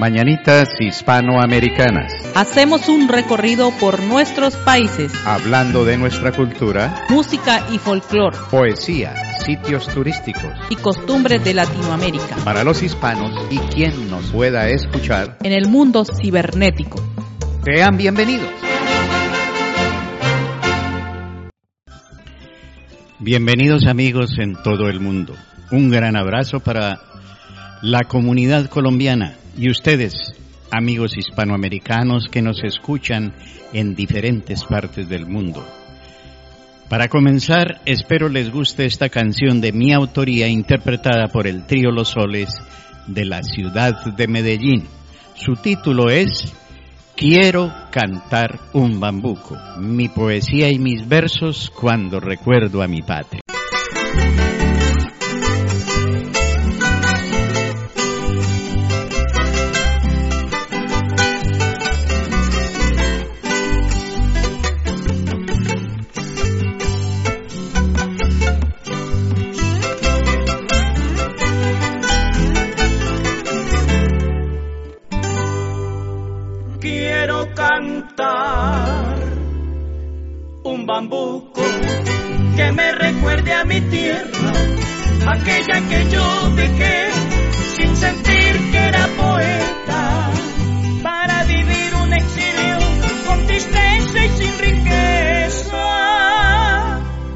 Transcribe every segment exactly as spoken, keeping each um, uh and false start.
Mañanitas Hispanoamericanas. Hacemos un recorrido por nuestros países, hablando de nuestra cultura, música y folclore, poesía, sitios turísticos y costumbres de Latinoamérica, para los hispanos y quien nos pueda escuchar en el mundo cibernético. Sean bienvenidos. Bienvenidos amigos en todo el mundo. Un gran abrazo para la comunidad colombiana y ustedes, amigos hispanoamericanos que nos escuchan en diferentes partes del mundo. Para comenzar, espero les guste esta canción de mi autoría interpretada por el Trío Los Soles de la ciudad de Medellín. Su título es Quiero cantar un bambuco, mi poesía y mis versos cuando recuerdo a mi patria. Un bambuco que me recuerde a mi tierra, aquella que yo dejé sin sentir que era poeta, para vivir un exilio con tristeza y sin riqueza,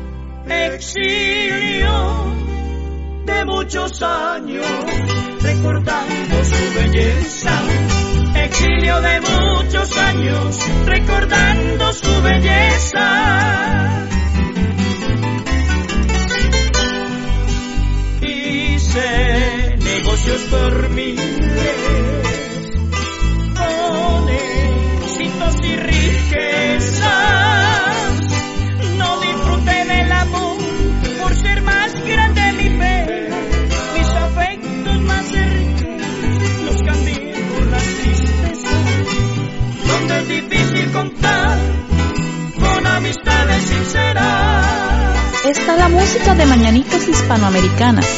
exilio de muchos años recordando su belleza. Exilio de muchos años, recordando su belleza. Hice negocios por miles, con éxitos y riquezas. No disfruté del amor por ser más grande mi fe. Mis afectos más cercanos los cambié por las tristezas, donde es difícil contar con amistades sinceras. Esta es la música de Mañanitas Hispanoamericanas.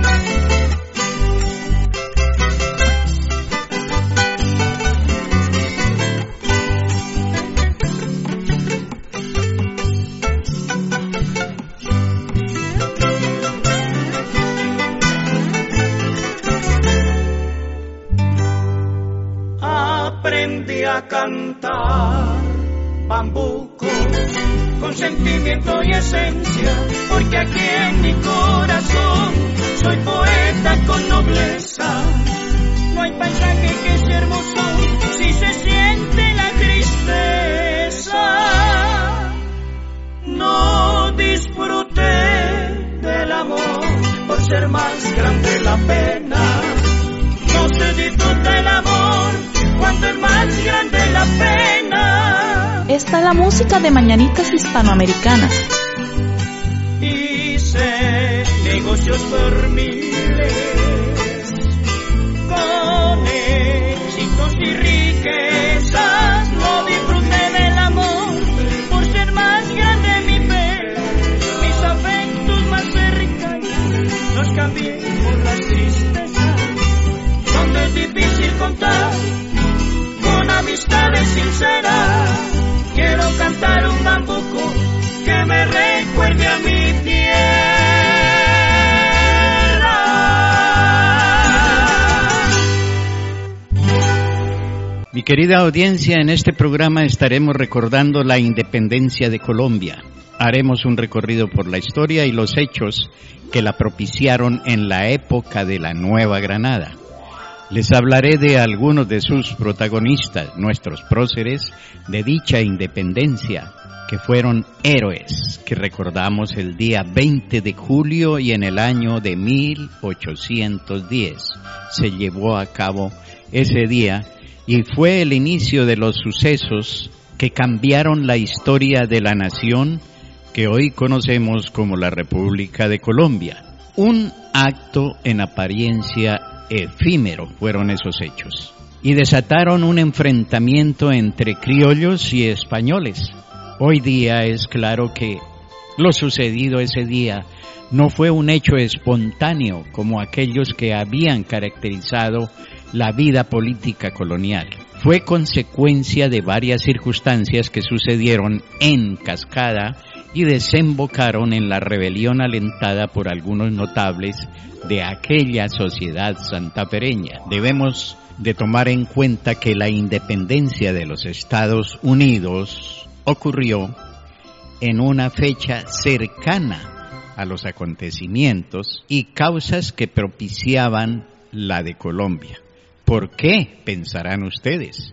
Aprendí a cantar bambuco con sentimiento y esencia, porque aquí en mi corazón soy poeta con nobleza. No hay paisaje que sea hermoso si se siente la tristeza. No disfruté del amor por ser más grande la pena. No se disfruta el amor cuando es más grande la pena. Esta es la música de Mañanitas Hispanoamericanas. Hice negocios por miles, con éxitos y riquezas. No disfruté del amor por ser más grande mi fe. Mis afectos más cercanos los cambié por las tristezas, donde es difícil contar con amistades sinceras. Quiero cantar un bambuco que me recuerde a mi tierra. Mi querida audiencia, en este programa estaremos recordando la independencia de Colombia. Haremos un recorrido por la historia y los hechos que la propiciaron en la época de la Nueva Granada. Les hablaré de algunos de sus protagonistas, nuestros próceres de dicha independencia, que fueron héroes, que recordamos el día veinte de julio y en el año de mil ochocientos diez. Se llevó a cabo ese día y fue el inicio de los sucesos que cambiaron la historia de la nación que hoy conocemos como la República de Colombia. Un acto en apariencia efímero fueron esos hechos, y desataron un enfrentamiento entre criollos y españoles. Hoy día es claro que lo sucedido ese día no fue un hecho espontáneo como aquellos que habían caracterizado la vida política colonial. Fue consecuencia de varias circunstancias que sucedieron en cascada y desembocaron en la rebelión alentada por algunos notables de aquella sociedad santafereña. Debemos de tomar en cuenta que la independencia de los Estados Unidos ocurrió en una fecha cercana a los acontecimientos y causas que propiciaban la de Colombia. ¿Por qué? Pensarán ustedes.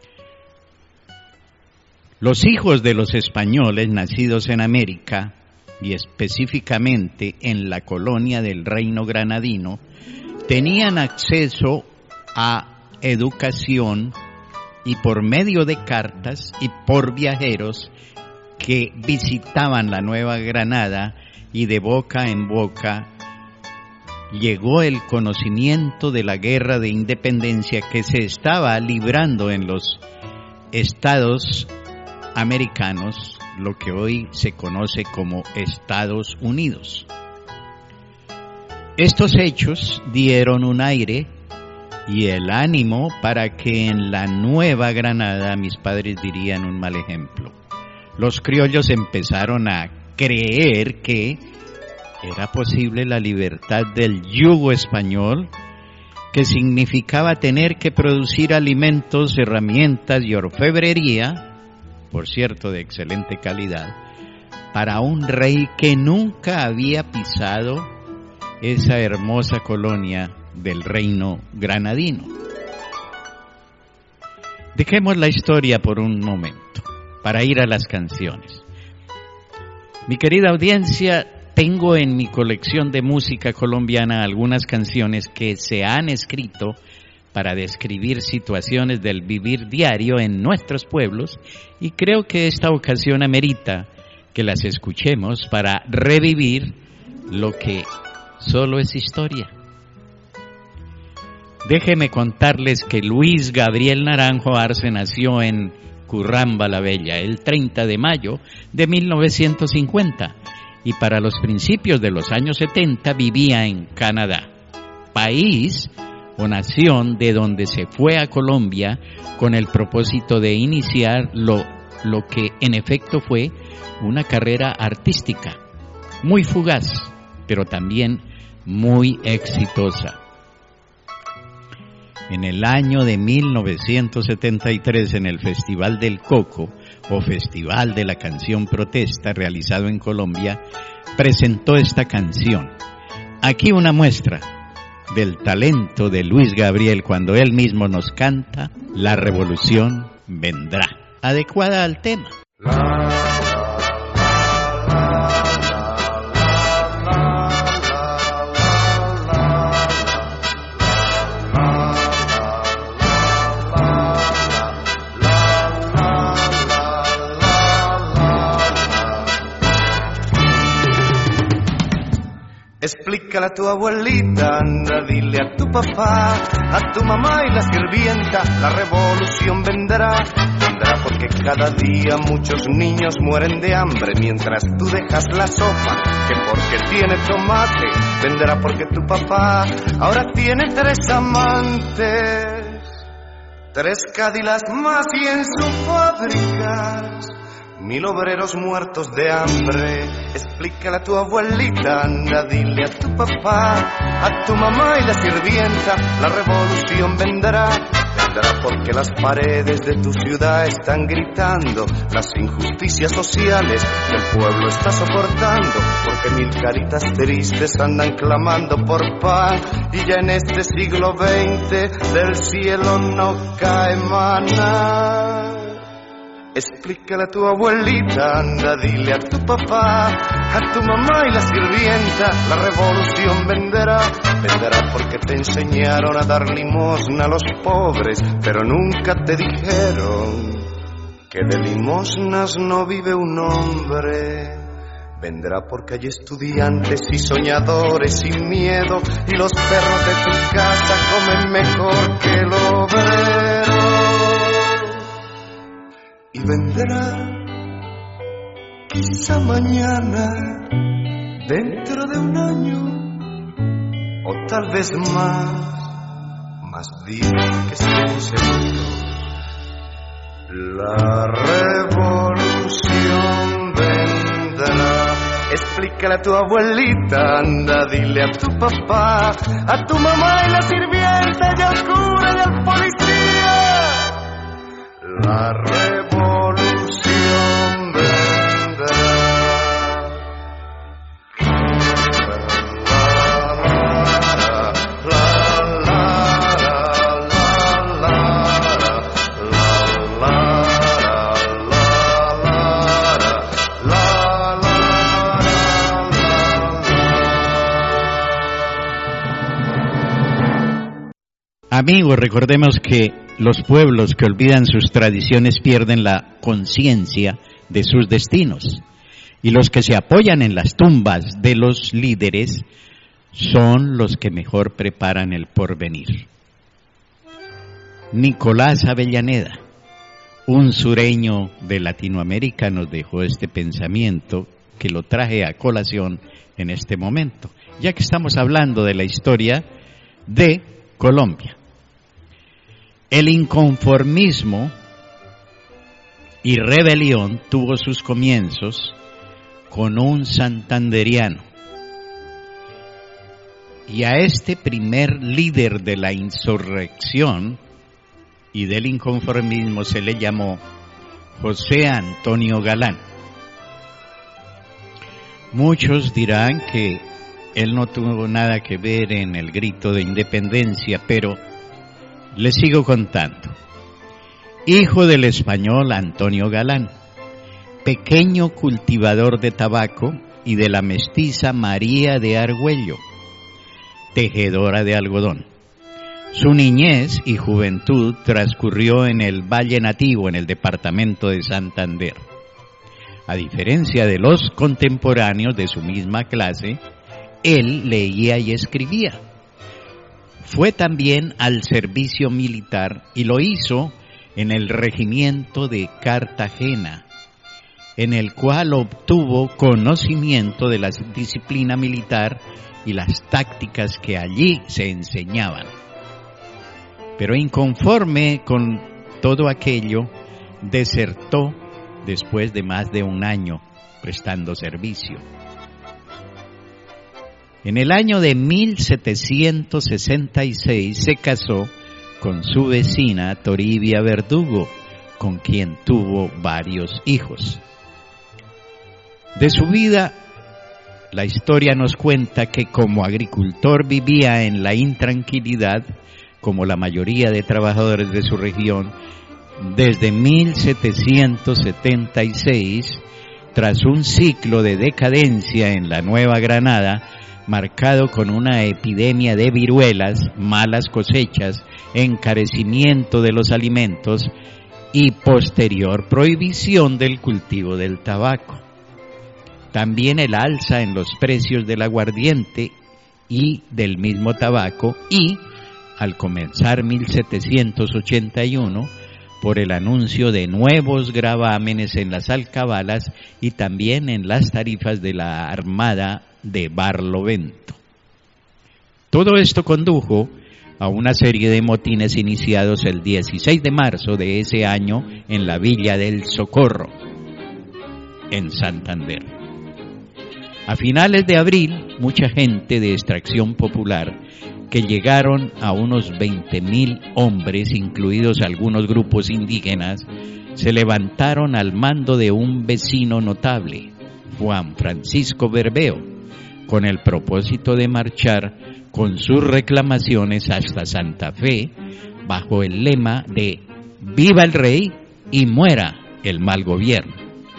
Los hijos de los españoles nacidos en América, y específicamente en la colonia del Reino Granadino, tenían acceso a educación y por medio de cartas y por viajeros que visitaban la Nueva Granada, y de boca en boca llegó el conocimiento de la guerra de independencia que se estaba librando en los estados americanos, lo que hoy se conoce como Estados Unidos. Estos hechos dieron un aire y el ánimo para que en la Nueva Granada, mis padres dirían un mal ejemplo, los criollos empezaron a creer que era posible la libertad del yugo español, que significaba tener que producir alimentos, herramientas y orfebrería, por cierto de excelente calidad, para un rey que nunca había pisado esa hermosa colonia del Reino Granadino. Dejemos la historia por un momento, para ir a las canciones. Mi querida audiencia, tengo en mi colección de música colombiana algunas canciones que se han escrito para describir situaciones del vivir diario en nuestros pueblos, y creo que esta ocasión amerita que las escuchemos para revivir lo que solo es historia. Déjenme contarles que Luis Gabriel Naranjo Arce nació en Curramba la Bella el treinta de mayo de mil novecientos cincuenta y para los principios de los años setenta vivía en Canadá, país o nación de donde se fue a Colombia con el propósito de iniciar lo, lo que en efecto fue una carrera artística, muy fugaz, pero también muy exitosa. En el año de mil novecientos setenta y tres, en el Festival del Coco, o Festival de la Canción Protesta, realizado en Colombia, presentó esta canción. Aquí una muestra del talento de Luis Gabriel cuando él mismo nos canta La Revolución Vendrá, adecuada al tema. Explícale a tu abuelita, anda, dile a tu papá, a tu mamá y la sirvienta, la revolución vendrá. Vendrá porque cada día muchos niños mueren de hambre mientras tú dejas la sopa, que porque tiene tomate. Vendrá porque tu papá ahora tiene tres amantes, tres Cadillacs más y en sus fábricas mil obreros muertos de hambre. Explícale a tu abuelita, anda, dile a tu papá, a tu mamá y la sirvienta, la revolución vendrá. Vendrá porque las paredes de tu ciudad están gritando las injusticias sociales que el pueblo está soportando, porque mil caritas tristes andan clamando por pan, y ya en este siglo veinte del cielo no cae maná. Explícale a tu abuelita, anda, dile a tu papá, a tu mamá y la sirvienta, la revolución vendrá. Vendrá porque te enseñaron a dar limosna a los pobres, pero nunca te dijeron que de limosnas no vive un hombre. Vendrá porque hay estudiantes y soñadores sin miedo, y los perros de tu casa comen mejor que el obrero. Y vendrá, quizá mañana, dentro de un año, o tal vez más, Mas di que estén seguros, la revolución vendrá. Explícale a tu abuelita, anda, dile a tu papá, a tu mamá y la sirvienta y al cura y al policía. La revolución vendrá. Amigos, recordemos que los pueblos que olvidan sus tradiciones pierden la conciencia de sus destinos, y los que se apoyan en las tumbas de los líderes son los que mejor preparan el porvenir. Nicolás Avellaneda, un sureño de Latinoamérica, nos dejó este pensamiento que lo traje a colación en este momento, ya que estamos hablando de la historia de Colombia. El inconformismo y rebelión tuvo sus comienzos con un santanderiano, y a este primer líder de la insurrección y del inconformismo se le llamó José Antonio Galán. Muchos dirán que él no tuvo nada que ver en el grito de independencia, pero les sigo contando. Hijo del español Antonio Galán, pequeño cultivador de tabaco, y de la mestiza María de Argüello, tejedora de algodón. Su niñez y juventud transcurrió en el Valle Nativo, en el departamento de Santander. A diferencia de los contemporáneos de su misma clase, él leía y escribía. Fue también al servicio militar y lo hizo en el regimiento de Cartagena, en el cual obtuvo conocimiento de la disciplina militar y las tácticas que allí se enseñaban. Pero inconforme con todo aquello, desertó después de más de un año prestando servicio. En el año de mil setecientos sesenta y seis se casó con su vecina Toribia Verdugo, con quien tuvo varios hijos. De su vida, la historia nos cuenta que como agricultor vivía en la intranquilidad, como la mayoría de trabajadores de su región, desde mil setecientos setenta y seis, tras un ciclo de decadencia en la Nueva Granada, marcado con una epidemia de viruelas, malas cosechas, encarecimiento de los alimentos y posterior prohibición del cultivo del tabaco. También el alza en los precios del aguardiente y del mismo tabaco, y, al comenzar mil setecientos ochenta y uno, por el anuncio de nuevos gravámenes en las alcabalas y también en las tarifas de la Armada de Barlovento. Todo esto condujo a una serie de motines iniciados el dieciséis de marzo de ese año en la Villa del Socorro, en Santander. A finales de abril, mucha gente de extracción popular, que llegaron a unos veinte mil hombres, incluidos algunos grupos indígenas, se levantaron al mando de un vecino notable, Juan Francisco Berbeo, con el propósito de marchar con sus reclamaciones hasta Santa Fe, bajo el lema de «Viva el rey y muera el mal gobierno».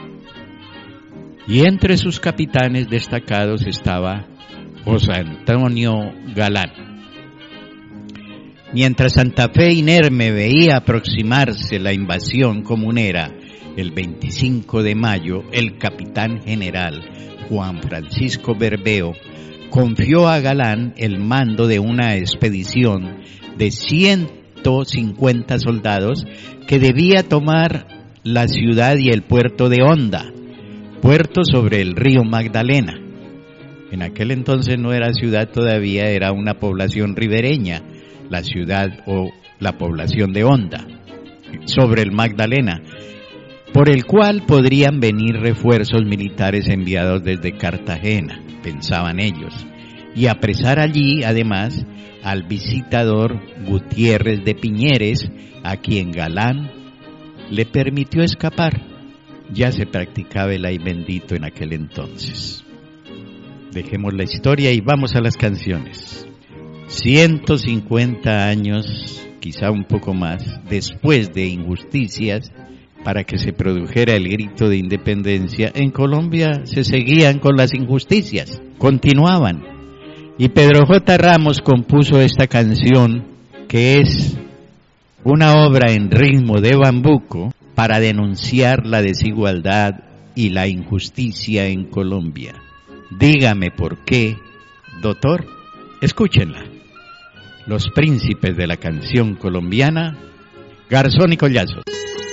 Y entre sus capitanes destacados estaba José Antonio Galán. Mientras Santa Fe inerme veía aproximarse la invasión comunera, el veinticinco de mayo, el capitán general Juan Francisco Berbeo confió a Galán el mando de una expedición de ciento cincuenta soldados que debía tomar la ciudad y el puerto de Honda, puerto sobre el río Magdalena. En aquel entonces no era ciudad todavía, era una población ribereña, la ciudad o la población de Honda, sobre el Magdalena, por el cual podrían venir refuerzos militares enviados desde Cartagena, pensaban ellos, y apresar allí, además, al visitador Gutiérrez de Piñeres, a quien Galán le permitió escapar. Ya se practicaba el ay bendito en aquel entonces. Dejemos la historia y vamos a las canciones. ciento cincuenta años, quizá un poco más, después de injusticias, para que se produjera el grito de independencia, en Colombia se seguían con las injusticias, continuaban. Y Pedro J. Ramos compuso esta canción, que es una obra en ritmo de bambuco para denunciar la desigualdad y la injusticia en Colombia. Dígame por qué, doctor. Escúchenla. Los príncipes de la canción colombiana, Garzón y Collazo.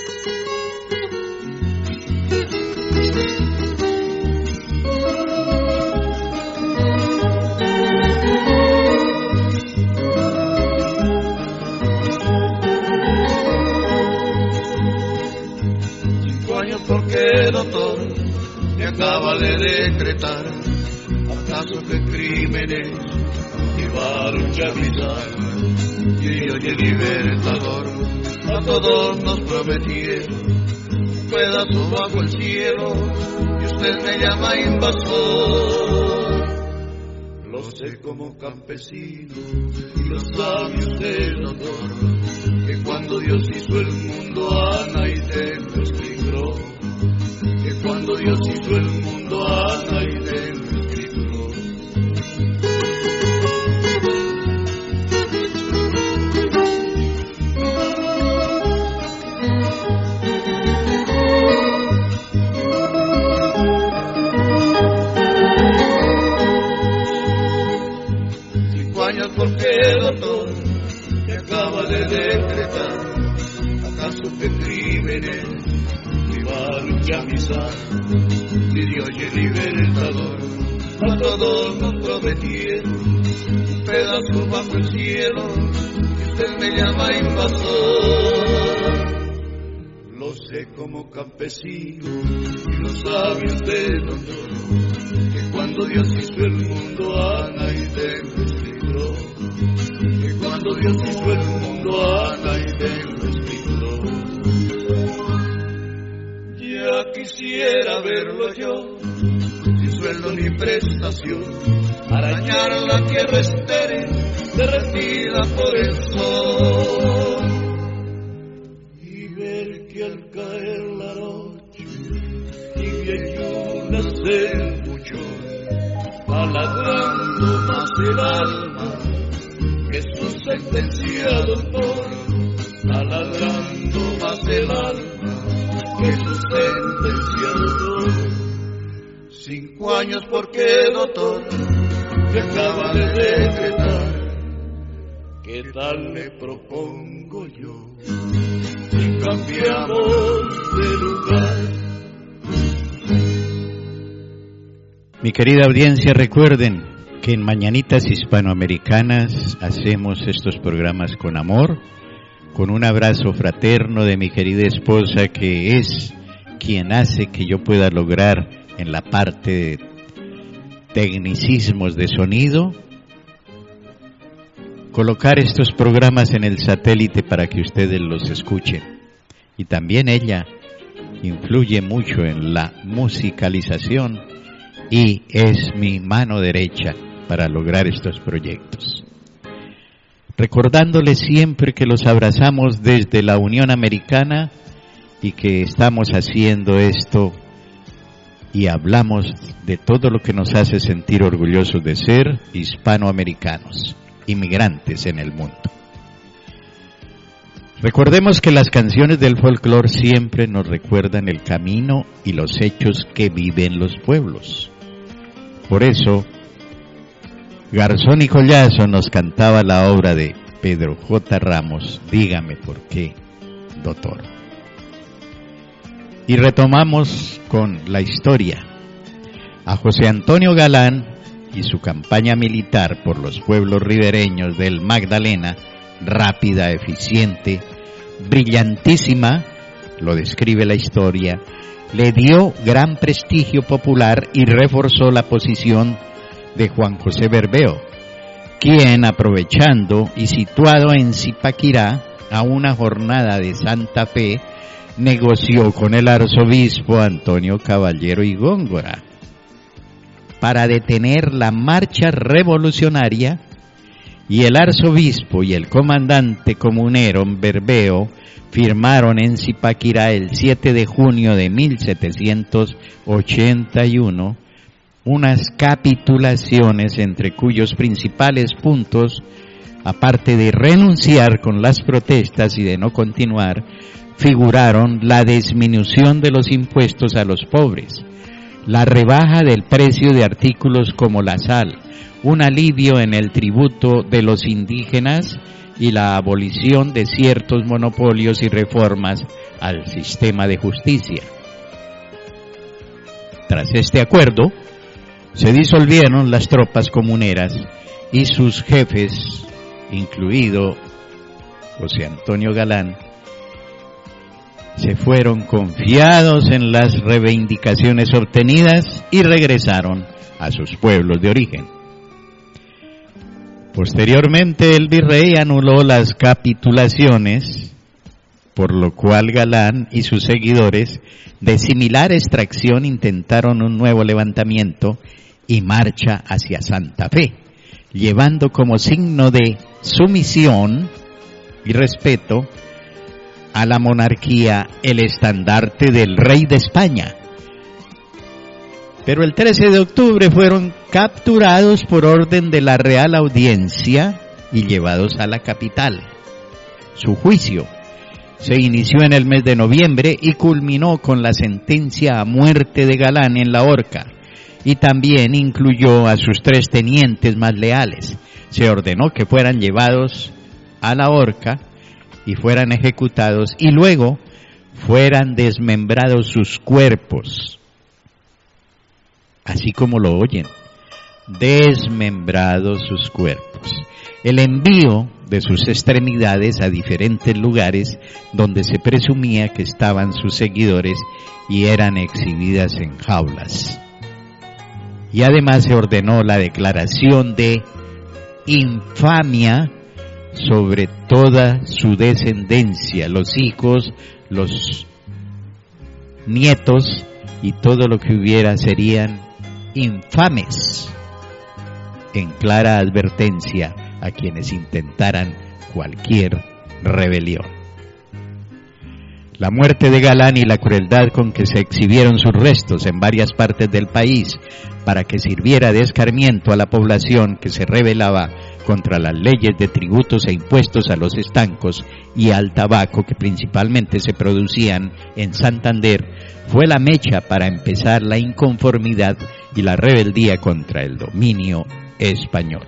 ¿Por qué, doctor, me acaba de decretar? ¿Acaso que crímenes llevaron ya a gritar? Y hoy el libertador a todos nos prometieron un pedazo bajo el cielo, y usted me llama invasor. Lo sé como campesino y lo sabe usted, doctor, que cuando Dios hizo el mundo a Naiden lo escribió, que cuando Dios hizo el mundo a Naiden lo escribió. Cinco años porque, doctor, me acaba de decretar, ¿acaso que crímenes llevaron ya a misa? Y Dios y el libertador a todos nos prometieron un pedazo bajo el cielo, y usted me llama invasor. Lo sé como campesino y lo sabe usted, doctor, que cuando Dios hizo el mundo a Naiden lo escribió, que cuando Dios hizo el mundo a Naiden lo escribió. Ya quisiera verlo yo, sin sueldo ni prestación, arañar la tierra estéril, derretida por el sol, y ver que al caer la noche tibia y una se el buchón, palabrando más el alma que su sentencia, doctor, palabrando más el alma que su sentencia, doctor. Cinco años porque, doctor, que acaba de decretar, ¿qué tal le propongo yo si cambiamos de lugar? Mi querida audiencia, recuerden que en Mañanitas Hispanoamericanas hacemos estos programas con amor, con un abrazo fraterno de mi querida esposa, que es quien hace que yo pueda lograr en la parte de tecnicismos de sonido colocar estos programas en el satélite para que ustedes los escuchen. Y también ella influye mucho en la musicalización y es mi mano derecha para lograr estos proyectos. Recordándoles siempre que los abrazamos desde la Unión Americana y que estamos haciendo esto y hablamos de todo lo que nos hace sentir orgullosos de ser hispanoamericanos, inmigrantes en el mundo. Recordemos que las canciones del folclore siempre nos recuerdan el camino y los hechos que viven los pueblos. Por eso, Garzón y Collazo nos cantaba la obra de Pedro J. Ramos, Dígame por qué, doctor. Y retomamos con la historia. A José Antonio Galán y su campaña militar por los pueblos ribereños del Magdalena rápida, eficiente, brillantísima, lo describe la historia, le dio gran prestigio popular y reforzó la posición de Juan José Berbeo, quien, aprovechando y situado en Zipaquirá a una jornada de Santa Fe, negoció con el arzobispo Antonio Caballero y Góngora para detener la marcha revolucionaria, y el arzobispo y el comandante comunero Berbeo firmaron en Zipaquirá el siete de junio de mil setecientos ochenta y uno unas capitulaciones entre cuyos principales puntos, aparte de renunciar con las protestas y de no continuar, figuraron la disminución de los impuestos a los pobres, la rebaja del precio de artículos como la sal, un alivio en el tributo de los indígenas y la abolición de ciertos monopolios y reformas al sistema de justicia. Tras este acuerdo, se disolvieron las tropas comuneras y sus jefes, incluido José Antonio Galán, se fueron confiados en las reivindicaciones obtenidas y regresaron a sus pueblos de origen. Posteriormente, el virrey anuló las capitulaciones, por lo cual Galán y sus seguidores de similar extracción intentaron un nuevo levantamiento y marcha hacia Santa Fe, llevando como signo de sumisión y respeto a la monarquía el estandarte del rey de España. Pero el trece de octubre fueron capturados por orden de la Real Audiencia y llevados a la capital. Su juicio se inició en el mes de noviembre y culminó con la sentencia a muerte de Galán en la horca, y también incluyó a sus tres tenientes más leales. Se ordenó que fueran llevados a la horca y fueran ejecutados, y luego fueran desmembrados sus cuerpos, así como lo oyen, desmembrados sus cuerpos. El envío de sus extremidades a diferentes lugares donde se presumía que estaban sus seguidores y eran exhibidas en jaulas. Y además se ordenó la declaración de infamia sobre toda su descendencia, los hijos, los nietos y todo lo que hubiera serían infames, en clara advertencia a quienes intentaran cualquier rebelión. La muerte de Galán y la crueldad con que se exhibieron sus restos en varias partes del país para que sirviera de escarmiento a la población que se rebelaba contra las leyes de tributos e impuestos a los estancos y al tabaco que principalmente se producían en Santander, fue la mecha para empezar la inconformidad y la rebeldía contra el dominio español.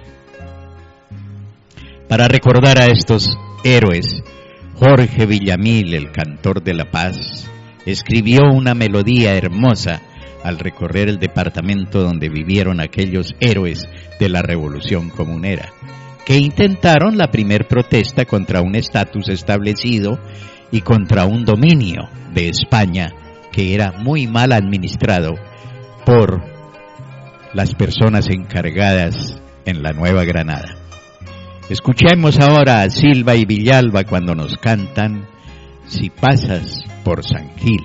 Para recordar a estos héroes, Jorge Villamil, el cantor de La Paz, escribió una melodía hermosa al recorrer el departamento donde vivieron aquellos héroes de la Revolución Comunera, que intentaron la primer protesta contra un estatus establecido y contra un dominio de España que era muy mal administrado por las personas encargadas en la Nueva Granada. Escuchemos ahora a Silva y Villalba cuando nos cantan Si pasas por San Gil.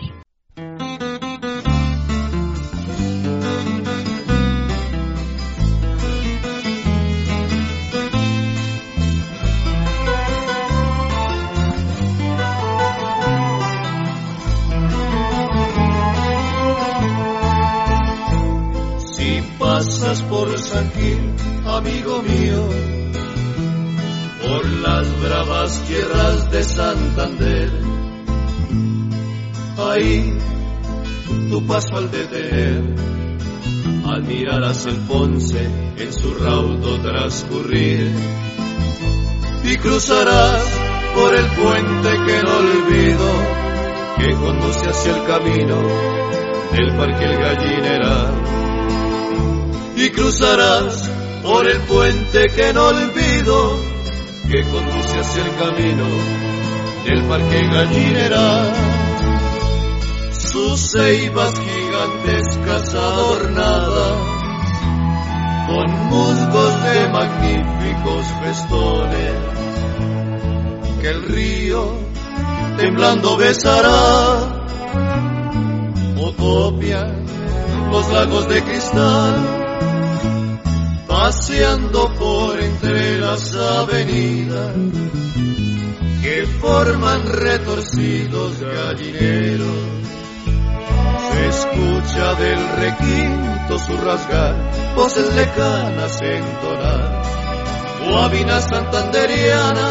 Si pasas por San Gil, amigo mío, por las bravas tierras de Santander, ahí tu paso al detener, admirarás el Ponce en su raudo transcurrir, y cruzarás por el puente que no olvido, que conduce hacia el camino del Parque El Gallineral, y cruzarás por el puente que no olvido, que conduce hacia el camino del parque Gallinera. Sus ceibas gigantescas adornadas con musgos de magníficos festones, que el río temblando besará, o copian los lagos de cristal, paseando por entre las avenidas que forman retorcidos gallineros. Se escucha del requinto su rasgar, voces lejanas entonar, guabina santanderiana.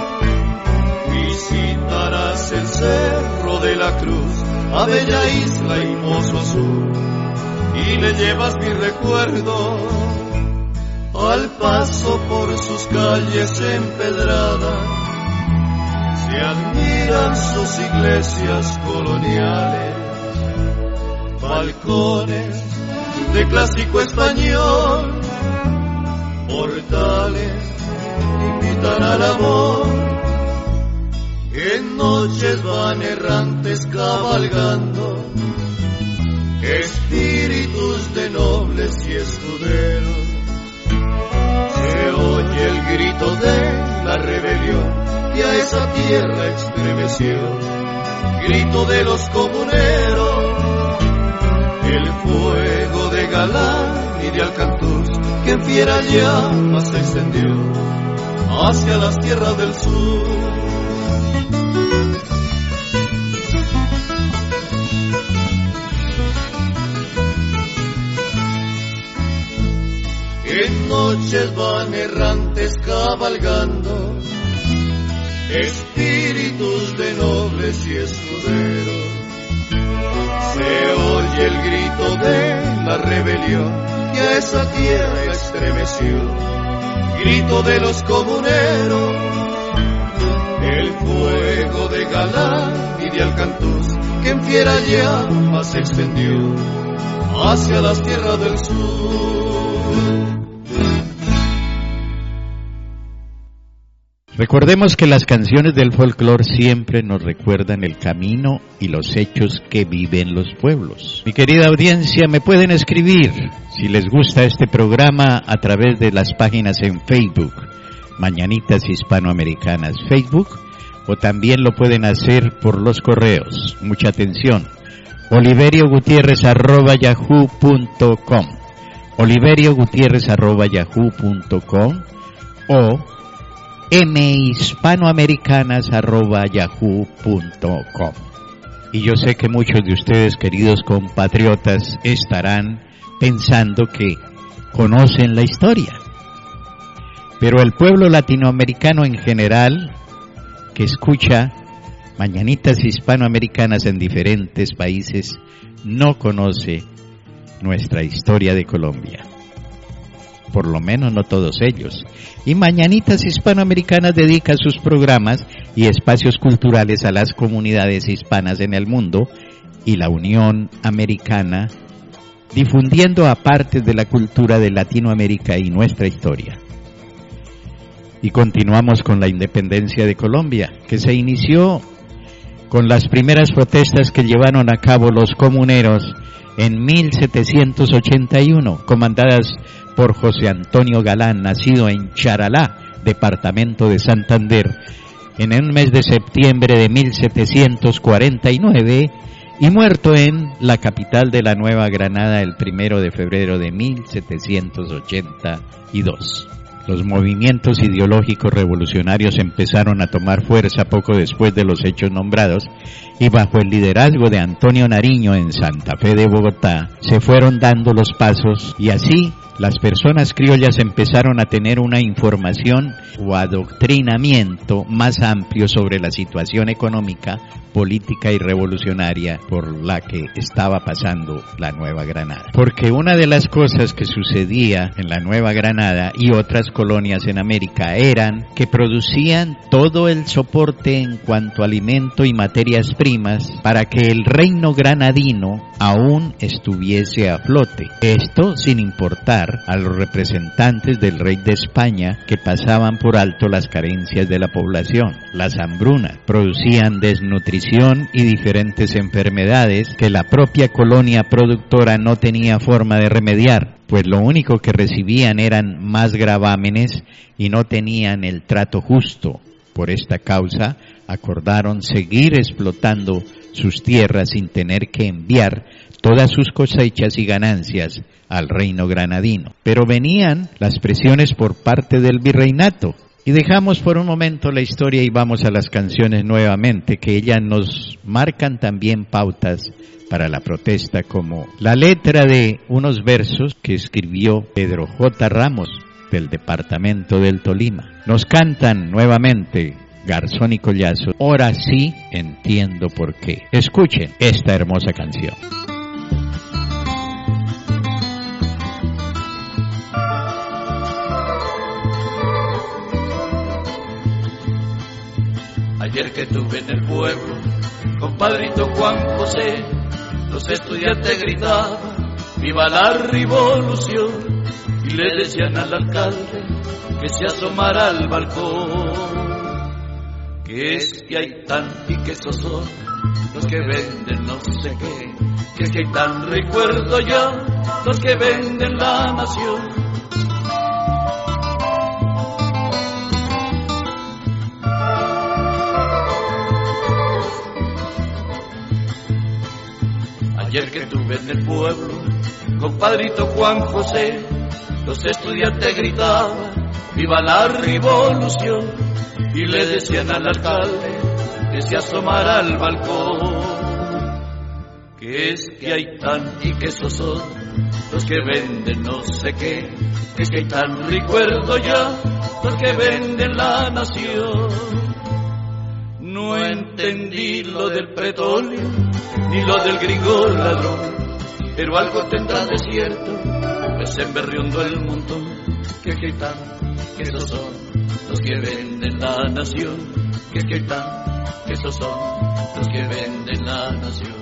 Visitarás el Cerro de la Cruz, a Bella Isla y Pozo Azul, y le llevas mi recuerdo al paso por sus calles empedradas. Se admiran sus iglesias coloniales, balcones de clásico español, portales invitan al amor. En noches van errantes cabalgando, espíritus de nobles y escuderos. Se oye el grito de la rebelión que a esa tierra estremeció, grito de los comuneros. El fuego de Galán y de Alcantús, que en fiera llama se extendió hacia las tierras del sur. En noches van errantes cabalgando, espíritus de nobles y escuderos. Se oye el grito de la rebelión que a esa tierra estremeció, grito de los comuneros. El fuego de Galán y de Alcantús, que en fiera llama se extendió hacia las tierras del sur. Recordemos que las canciones del folclore siempre nos recuerdan el camino y los hechos que viven los pueblos. Mi querida audiencia, me pueden escribir si les gusta este programa a través de las páginas en Facebook, Mañanitas Hispanoamericanas Facebook, o también lo pueden hacer por los correos. Mucha atención. Oliverio Gutiérrez arroba yahoo punto com, Oliverio Gutiérrez arroba yahoo punto com o mhispanoamericanas arroba yahoo punto com. Y yo sé que muchos de ustedes, queridos compatriotas, estarán pensando que conocen la historia, pero el pueblo latinoamericano en general, que escucha Mañanitas Hispanoamericanas en diferentes países, no conoce nuestra historia de Colombia. Por lo menos no todos ellos. Y Mañanitas Hispanoamericanas dedica sus programas y espacios culturales a las comunidades hispanas en el mundo y la Unión Americana, difundiendo a partes de la cultura de Latinoamérica y nuestra historia. Y continuamos con la independencia de Colombia, que se inició con las primeras protestas que llevaron a cabo los comuneros en mil setecientos ochenta y uno, comandadas por José Antonio Galán, nacido en Charalá, departamento de Santander, en el mes de septiembre de mil setecientos cuarenta y nueve, y muerto en la capital de la Nueva Granada el primero de febrero de mil setecientos ochenta y dos. Los movimientos ideológicos revolucionarios empezaron a tomar fuerza poco después de los hechos nombrados, y bajo el liderazgo de Antonio Nariño en Santa Fe de Bogotá se fueron dando los pasos, y así las personas criollas empezaron a tener una información o adoctrinamiento más amplio sobre la situación económica, política y revolucionaria por la que estaba pasando la Nueva Granada. Porque una de las cosas que sucedía en la Nueva Granada y otras colonias en América eran que producían todo el soporte en cuanto a alimento y materias primas primas para que el reino granadino aún estuviese a flote. Esto sin importar a los representantes del rey de España que pasaban por alto las carencias de la población. Las hambrunas producían desnutrición y diferentes enfermedades que la propia colonia productora no tenía forma de remediar, pues lo único que recibían eran más gravámenes y no tenían el trato justo. Por esta causa, acordaron seguir explotando sus tierras sin tener que enviar todas sus cosechas y ganancias al reino granadino. Pero venían las presiones por parte del virreinato. Y dejamos por un momento la historia y vamos a las canciones nuevamente, que ellas nos marcan también pautas para la protesta, como la letra de unos versos que escribió Pedro J. Ramos del departamento del Tolima. Nos cantan nuevamente Garzón y Collazo. Ahora sí entiendo por qué. Escuchen esta hermosa canción. Ayer que tuve en el pueblo, compadrito Juan José, los estudiantes gritaban, ¡viva la revolución! Y le decían al alcalde que se asomara al balcón, que es que hay tan y que esos son los que venden no sé qué, que es que hay tan recuerdo yo, los que venden la nación. Ayer que tuve en el pueblo, compadrito Juan José, los estudiantes gritaban, ¡viva la revolución! Y le decían al alcalde que se asomara al balcón, que es que hay tan y que esos son los que venden no sé qué, que es que hay tan recuerdo ya, los que venden la nación. No entendí lo del petróleo, ni lo del gringo ladrón, pero algo tendrá de cierto, pues en Berriondo el montón, que que tan, que esos son los que venden la nación, que que tan, que esos son los que venden la nación.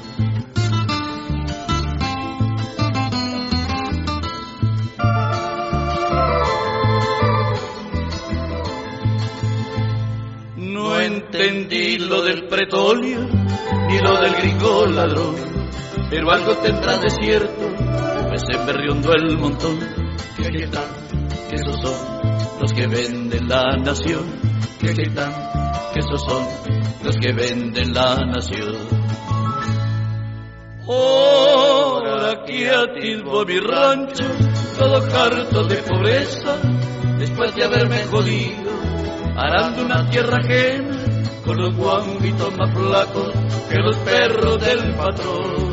No entendí lo del petróleo, ni lo del gringo ladrón, pero algo tendrá de cierto, pues en Berriondo el montón, que que tan, que esos son los que venden la nación, que que tan, que esos son los que venden la nación. Ahora que atisbo mi rancho, todo harto de pobreza, después de haberme jodido, arando una tierra ajena, con los guambitos más flacos que los perros del patrón.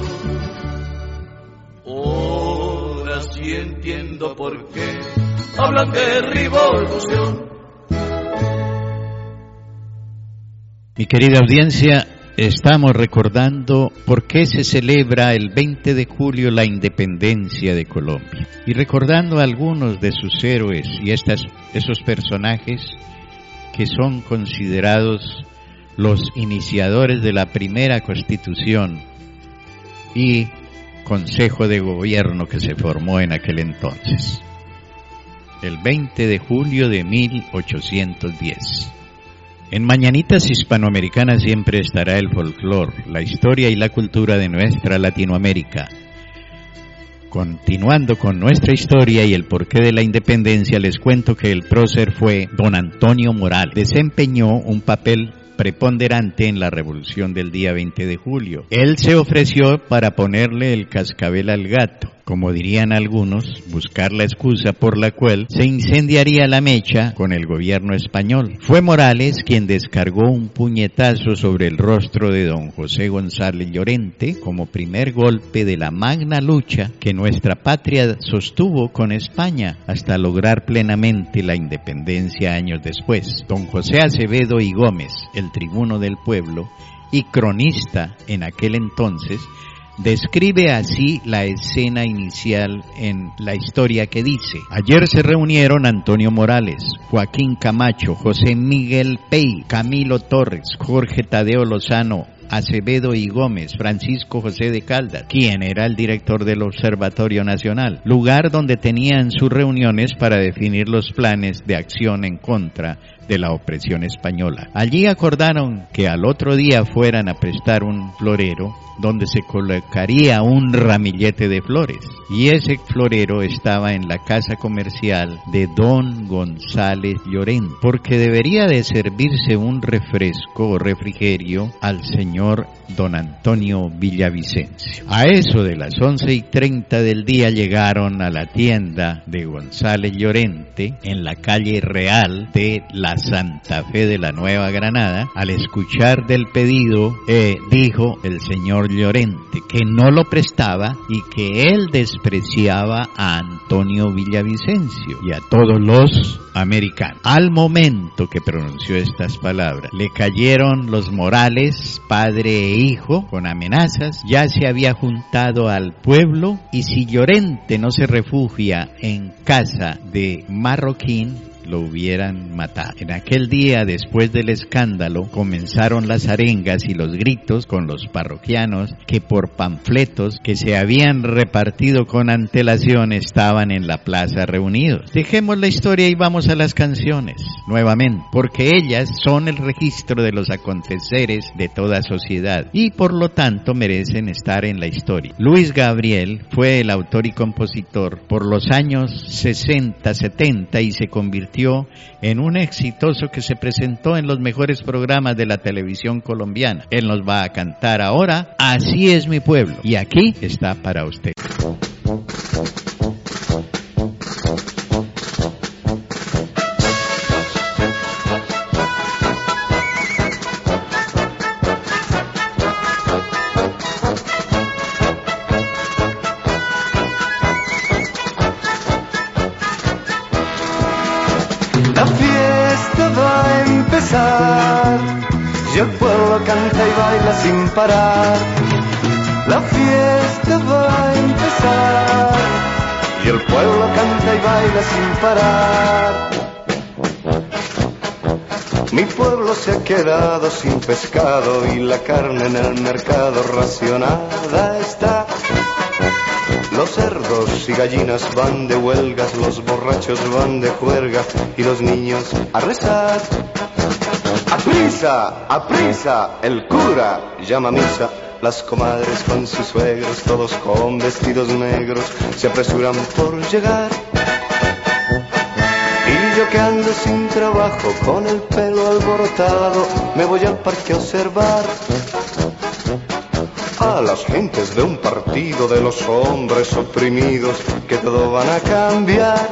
Ahora sí entiendo por qué hablan de revolución. Mi querida audiencia, estamos recordando por qué se celebra el veinte de julio la independencia de Colombia y recordando a algunos de sus héroes y estas, esos personajes que son considerados los iniciadores de la primera Constitución y Consejo de Gobierno que se formó en aquel entonces, el veinte de julio de mil ochocientos diez. En Mañanitas Hispanoamericanas siempre estará el folclore, la historia y la cultura de nuestra Latinoamérica. Continuando con nuestra historia y el porqué de la independencia, les cuento que el prócer fue don Antonio Morales. Desempeñó un papel preponderante en la revolución del día veinte de julio. Él se ofreció para ponerle el cascabel al gato, como dirían algunos, buscar la excusa por la cual se incendiaría la mecha con el gobierno español. Fue Morales quien descargó un puñetazo sobre el rostro de don José González Llorente como primer golpe de la magna lucha que nuestra patria sostuvo con España hasta lograr plenamente la independencia años después. Don José Acevedo y Gómez, el tribuno del pueblo y cronista en aquel entonces, describe así la escena inicial en la historia que dice: ayer se reunieron Antonio Morales, Joaquín Camacho, José Miguel Pey, Camilo Torres, Jorge Tadeo Lozano, Acevedo y Gómez, Francisco José de Caldas, quien era el director del Observatorio Nacional, lugar donde tenían sus reuniones para definir los planes de acción en contra de la opresión española. Allí acordaron que al otro día fueran a prestar un florero donde se colocaría un ramillete de flores, y ese florero estaba en la casa comercial de don González Llorente, porque debería de servirse un refresco o refrigerio al señor don Antonio Villavicencio. A eso de las once y treinta del día llegaron a la tienda de González Llorente en la calle Real de la Santa Fe de la Nueva Granada. Al escuchar del pedido, eh, dijo el señor Llorente que no lo prestaba y que él despreciaba a Antonio Villavicencio y a todos los americanos. Al momento que pronunció estas palabras, le cayeron los Morales, padre e hijo, con amenazas. Ya se había juntado al pueblo, y si Llorente no se refugia en casa de Marroquín, lo hubieran matado. En aquel día, después del escándalo, comenzaron las arengas y los gritos con los parroquianos que por panfletos que se habían repartido con antelación estaban en la plaza reunidos. Dejemos la historia y vamos a las canciones, nuevamente, porque ellas son el registro de los aconteceres de toda sociedad y por lo tanto merecen estar en la historia. Luis Gabriel fue el autor y compositor por los años sesenta, setenta y se convirtió en un exitoso que se presentó en los mejores programas de la televisión colombiana. Él nos va a cantar ahora Así es mi pueblo, y aquí está para usted. Y el pueblo canta y baila sin parar. La fiesta va a empezar. Y el pueblo canta y baila sin parar. Mi pueblo se ha quedado sin pescado y la carne en el mercado racionada está. Los cerdos y gallinas van de huelgas, los borrachos van de juerga y los niños a rezar. ¡Aprisa! ¡Aprisa! El cura llama a misa. Las comadres con sus suegros, todos con vestidos negros, se apresuran por llegar. Y yo que ando sin trabajo, con el pelo alborotado, me voy al parque a observar a las gentes de un partido, de los hombres oprimidos, que todo van a cambiar.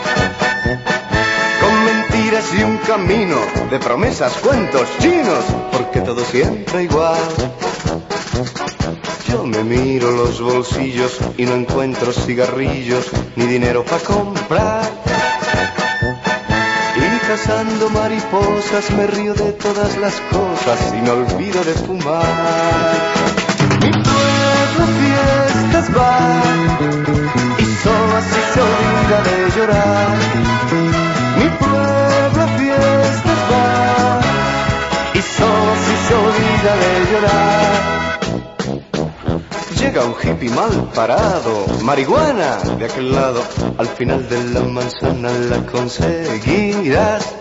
Con mentiras y un camino de promesas, cuentos chinos, porque todo siempre igual. Yo me miro los bolsillos y no encuentro cigarrillos ni dinero para comprar. Y cazando mariposas me río de todas las cosas y me olvido de fumar. Mi pueblo fiestas va y solo así se olvida de llorar. Mi pueblo fiestas va y solo así se olvida de llorar. Llega un hippie mal parado, marihuana de aquel lado, al final de la manzana la conseguirás.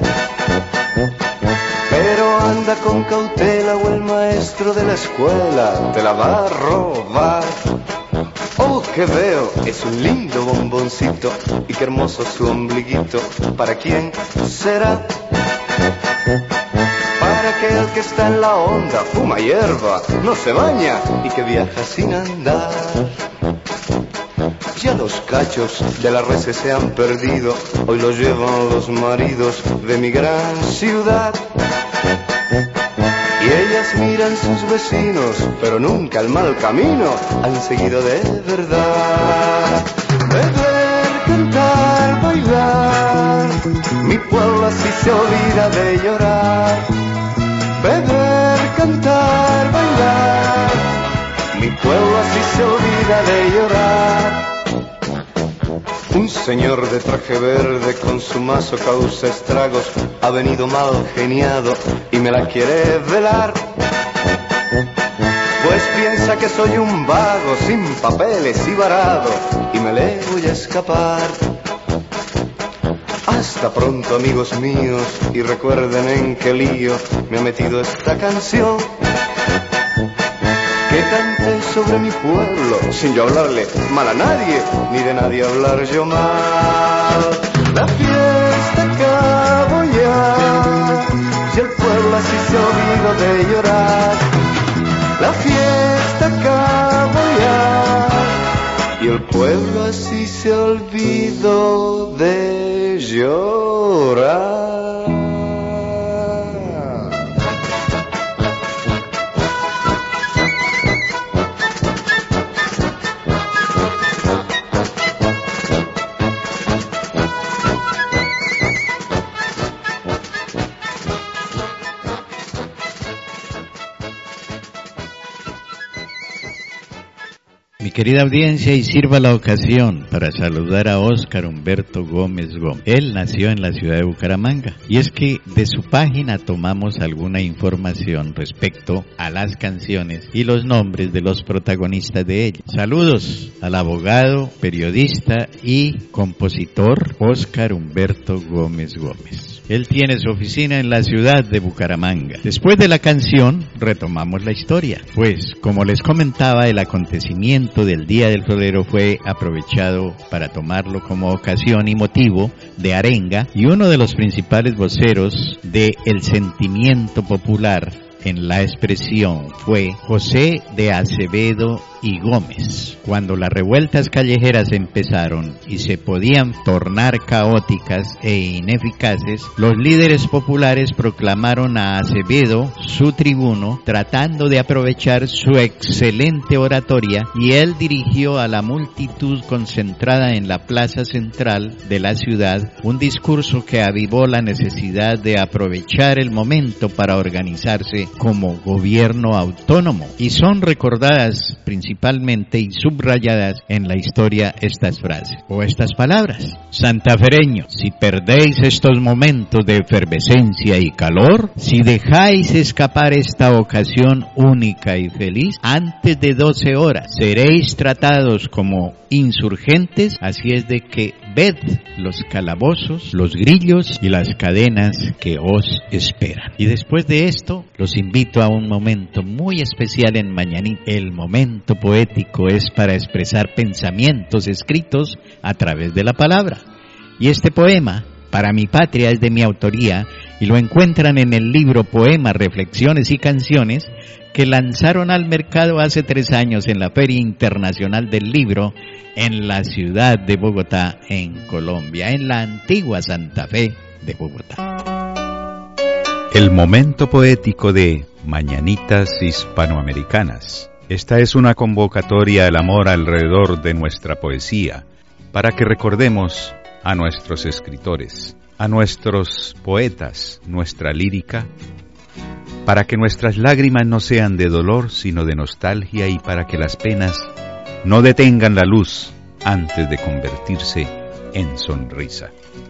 Pero anda con cautela o el maestro de la escuela te la va a robar. Oh, que veo, es un lindo bomboncito y qué hermoso su ombliguito. ¿Para quién será? Para aquel que está en la onda, fuma hierba, no se baña y que viaja sin andar. Ya los cachos de las reses se han perdido, hoy los llevan los maridos de mi gran ciudad. Y ellas miran sus vecinos, pero nunca el mal camino han seguido de verdad. Beber, cantar, bailar, mi pueblo así se olvida de llorar. Beber, cantar, bailar, mi pueblo así se olvida de llorar. Un señor de traje verde con su mazo causa estragos, ha venido mal geniado y me la quiere velar. piensa que soy un vago sin papeles y varado y me le voy a escapar. Hasta pronto, amigos míos, y recuerden en qué lío me ha metido esta canción que canté sobre mi pueblo sin yo hablarle mal a nadie, ni de nadie hablar yo mal. La fiesta acabó ya, si el pueblo así se olvidó de llorar. La fiesta acabó ya, y el pueblo así se olvidó de llorar. Querida audiencia, y sirva la ocasión para saludar a Óscar Humberto Gómez Gómez. Él nació en la ciudad de Bucaramanga, y es que de su página tomamos alguna información respecto a las canciones y los nombres de los protagonistas de ellas. Saludos al abogado, periodista y compositor Óscar Humberto Gómez Gómez. Él tiene su oficina en la ciudad de Bucaramanga. Después de la canción, retomamos la historia. Pues, como les comentaba, el acontecimiento del Día del Florero fue aprovechado para tomarlo como ocasión y motivo de arenga, y uno de los principales voceros del sentimiento popular en la expresión fue José de Acevedo y Gómez. Cuando las revueltas callejeras empezaron y se podían tornar caóticas e ineficaces, los líderes populares proclamaron a Acevedo su tribuno, tratando de aprovechar su excelente oratoria, y él dirigió a la multitud concentrada en la plaza central de la ciudad un discurso que avivó la necesidad de aprovechar el momento para organizarse como gobierno autónomo, y son recordadas principalmente y subrayadas en la historia estas frases o estas palabras. Santafereños, si perdéis estos momentos de efervescencia y calor, si dejáis escapar esta ocasión única y feliz, antes de doce horas seréis tratados como insurgentes, así es de que ved los calabozos, los grillos y las cadenas que os esperan. Y después de esto, los invito a un momento muy especial en Mañanita. El momento poético es para expresar pensamientos escritos a través de la palabra. Y este poema, Para mi patria, es de mi autoría, y lo encuentran en el libro Poemas, Reflexiones y Canciones, que lanzaron al mercado hace tres años en la Feria Internacional del Libro en la ciudad de Bogotá, en Colombia, en la antigua Santa Fe de Bogotá. El momento poético de Mañanitas Hispanoamericanas. Esta es una convocatoria al amor alrededor de nuestra poesía, para que recordemos a nuestros escritores, a nuestros poetas, nuestra lírica, para que nuestras lágrimas no sean de dolor, sino de nostalgia, y para que las penas no detengan la luz antes de convertirse en sonrisa.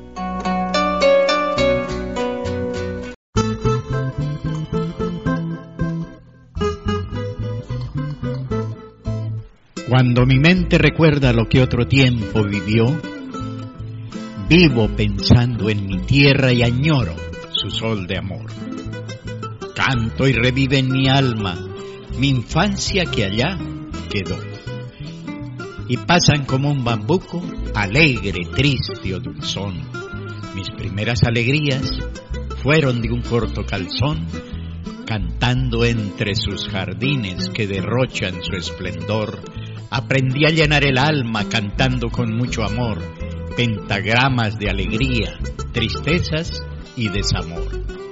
Cuando mi mente recuerda lo que otro tiempo vivió, vivo pensando en mi tierra y añoro su sol de amor. Canto y revive en mi alma mi infancia que allá quedó. Y pasan como un bambuco, alegre, triste o dulzón. Mis primeras alegrías fueron de un corto calzón, cantando entre sus jardines que derrochan su esplendor. Aprendí a llenar el alma cantando con mucho amor, pentagramas de alegría, tristezas y desamor.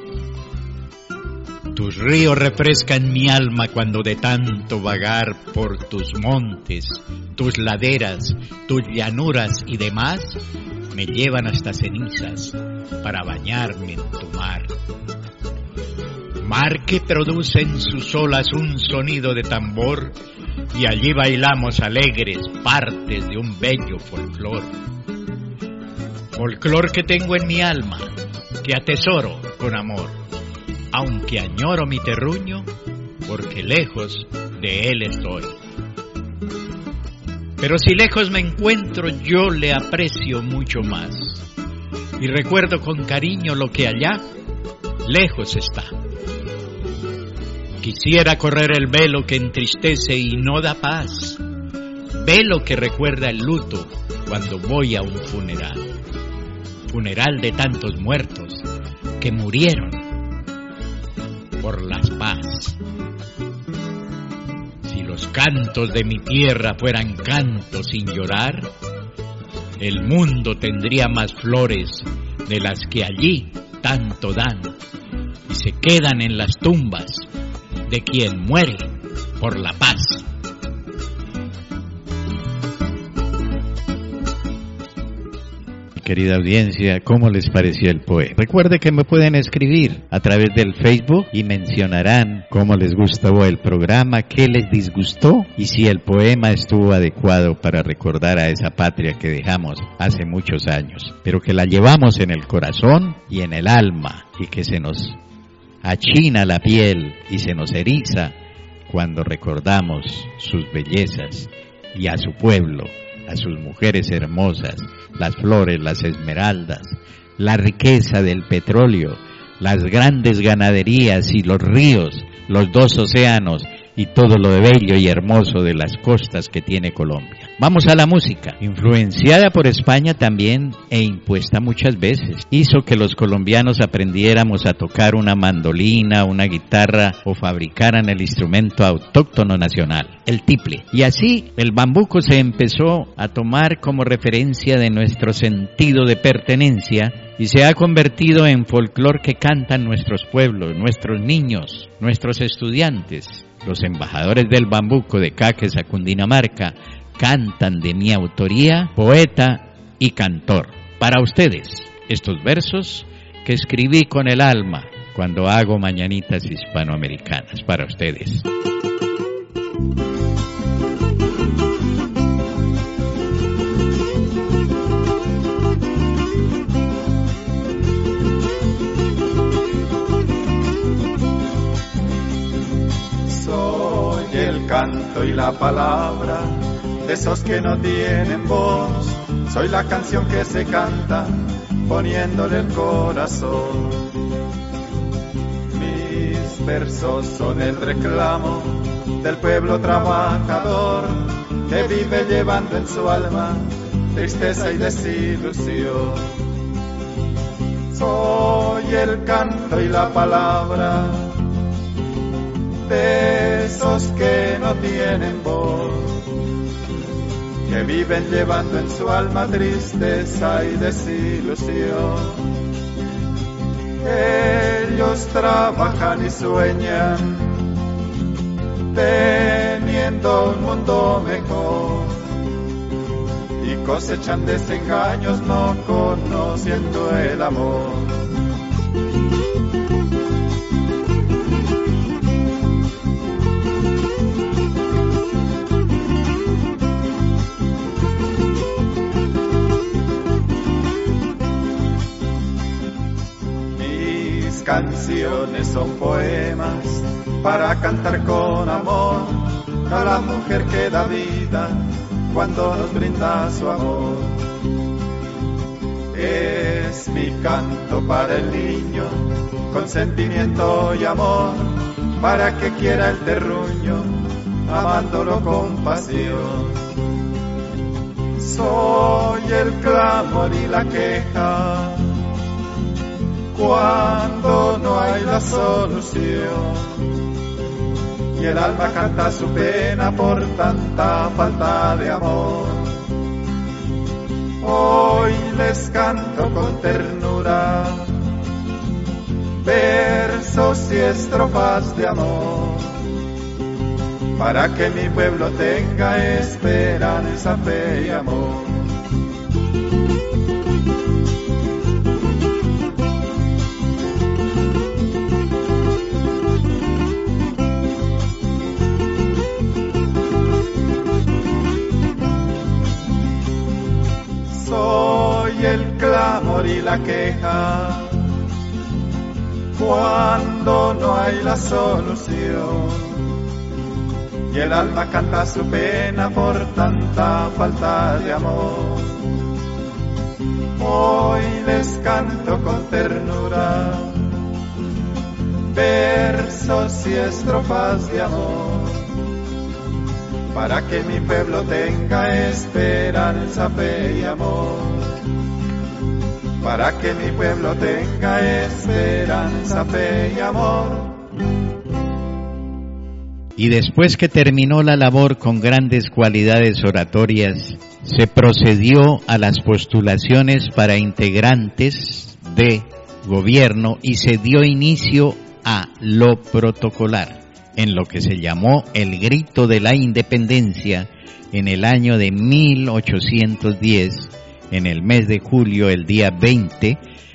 Tus ríos refrescan mi alma cuando de tanto vagar por tus montes, tus laderas, tus llanuras y demás, me llevan hasta cenizas para bañarme en tu mar. Mar que produce en sus olas un sonido de tambor, y allí bailamos alegres partes de un bello folclor. Folclor que tengo en mi alma, que atesoro con amor, aunque añoro mi terruño, porque lejos de él estoy. Pero si lejos me encuentro, yo le aprecio mucho más, y recuerdo con cariño lo que allá, lejos está. Quisiera correr el velo que entristece y no da paz, velo que recuerda el luto cuando voy a un funeral, funeral de tantos muertos que murieron por la paz. Si los cantos de mi tierra fueran cantos sin llorar, el mundo tendría más flores de las que allí tanto dan y se quedan en las tumbas de quien muere por la paz. Querida audiencia, ¿cómo les pareció el poema? Recuerde que me pueden escribir a través del Facebook y mencionarán cómo les gustó el programa, qué les disgustó y si el poema estuvo adecuado para recordar a esa patria que dejamos hace muchos años, pero que la llevamos en el corazón y en el alma y que se nos achina la piel y se nos eriza cuando recordamos sus bellezas y a su pueblo, a sus mujeres hermosas, las flores, las esmeraldas, la riqueza del petróleo, las grandes ganaderías y los ríos, los dos océanos y todo lo bello y hermoso de las costas que tiene Colombia. Vamos a la música, influenciada por España también e impuesta muchas veces. Hizo que los colombianos aprendiéramos a tocar una mandolina, una guitarra o fabricaran el instrumento autóctono nacional, el tiple. Y así el bambuco se empezó a tomar como referencia de nuestro sentido de pertenencia y se ha convertido en folclor que cantan nuestros pueblos, nuestros niños, nuestros estudiantes. Los embajadores del bambuco de Caques a Cundinamarca cantan de mi autoría, poeta y cantor. Para ustedes, estos versos que escribí con el alma cuando hago mañanitas hispanoamericanas. Para ustedes. El canto y la palabra de esos que no tienen voz, soy la canción que se canta poniéndole el corazón. Mis versos son el reclamo del pueblo trabajador que vive llevando en su alma tristeza y desilusión. Soy el canto y la palabra de esos que no tienen voz, que viven llevando en su alma tristeza y desilusión. Ellos trabajan y sueñan, teniendo un mundo mejor, y cosechan desengaños no conociendo el amor. Canciones son poemas para cantar con amor a la mujer que da vida cuando nos brinda su amor. Es mi canto para el niño con sentimiento y amor, para que quiera el terruño amándolo con pasión. Soy el clamor y la queja cuando no hay la solución, y el alma canta su pena por tanta falta de amor. Hoy les canto con ternura versos y estrofas de amor, para que mi pueblo tenga esperanza, fe y amor. El clamor y la queja cuando no hay la solución, y el alma canta su pena por tanta falta de amor. Hoy les canto con ternura versos y estrofas de amor, para que mi pueblo tenga esperanza, fe y amor, para que mi pueblo tenga esperanza, fe y amor. Y después que terminó la labor con grandes cualidades oratorias, se procedió a las postulaciones para integrantes de gobierno y se dio inicio a lo protocolar, en lo que se llamó el Grito de la Independencia en el año de mil ochocientos diez, en el mes de julio, el día veinte,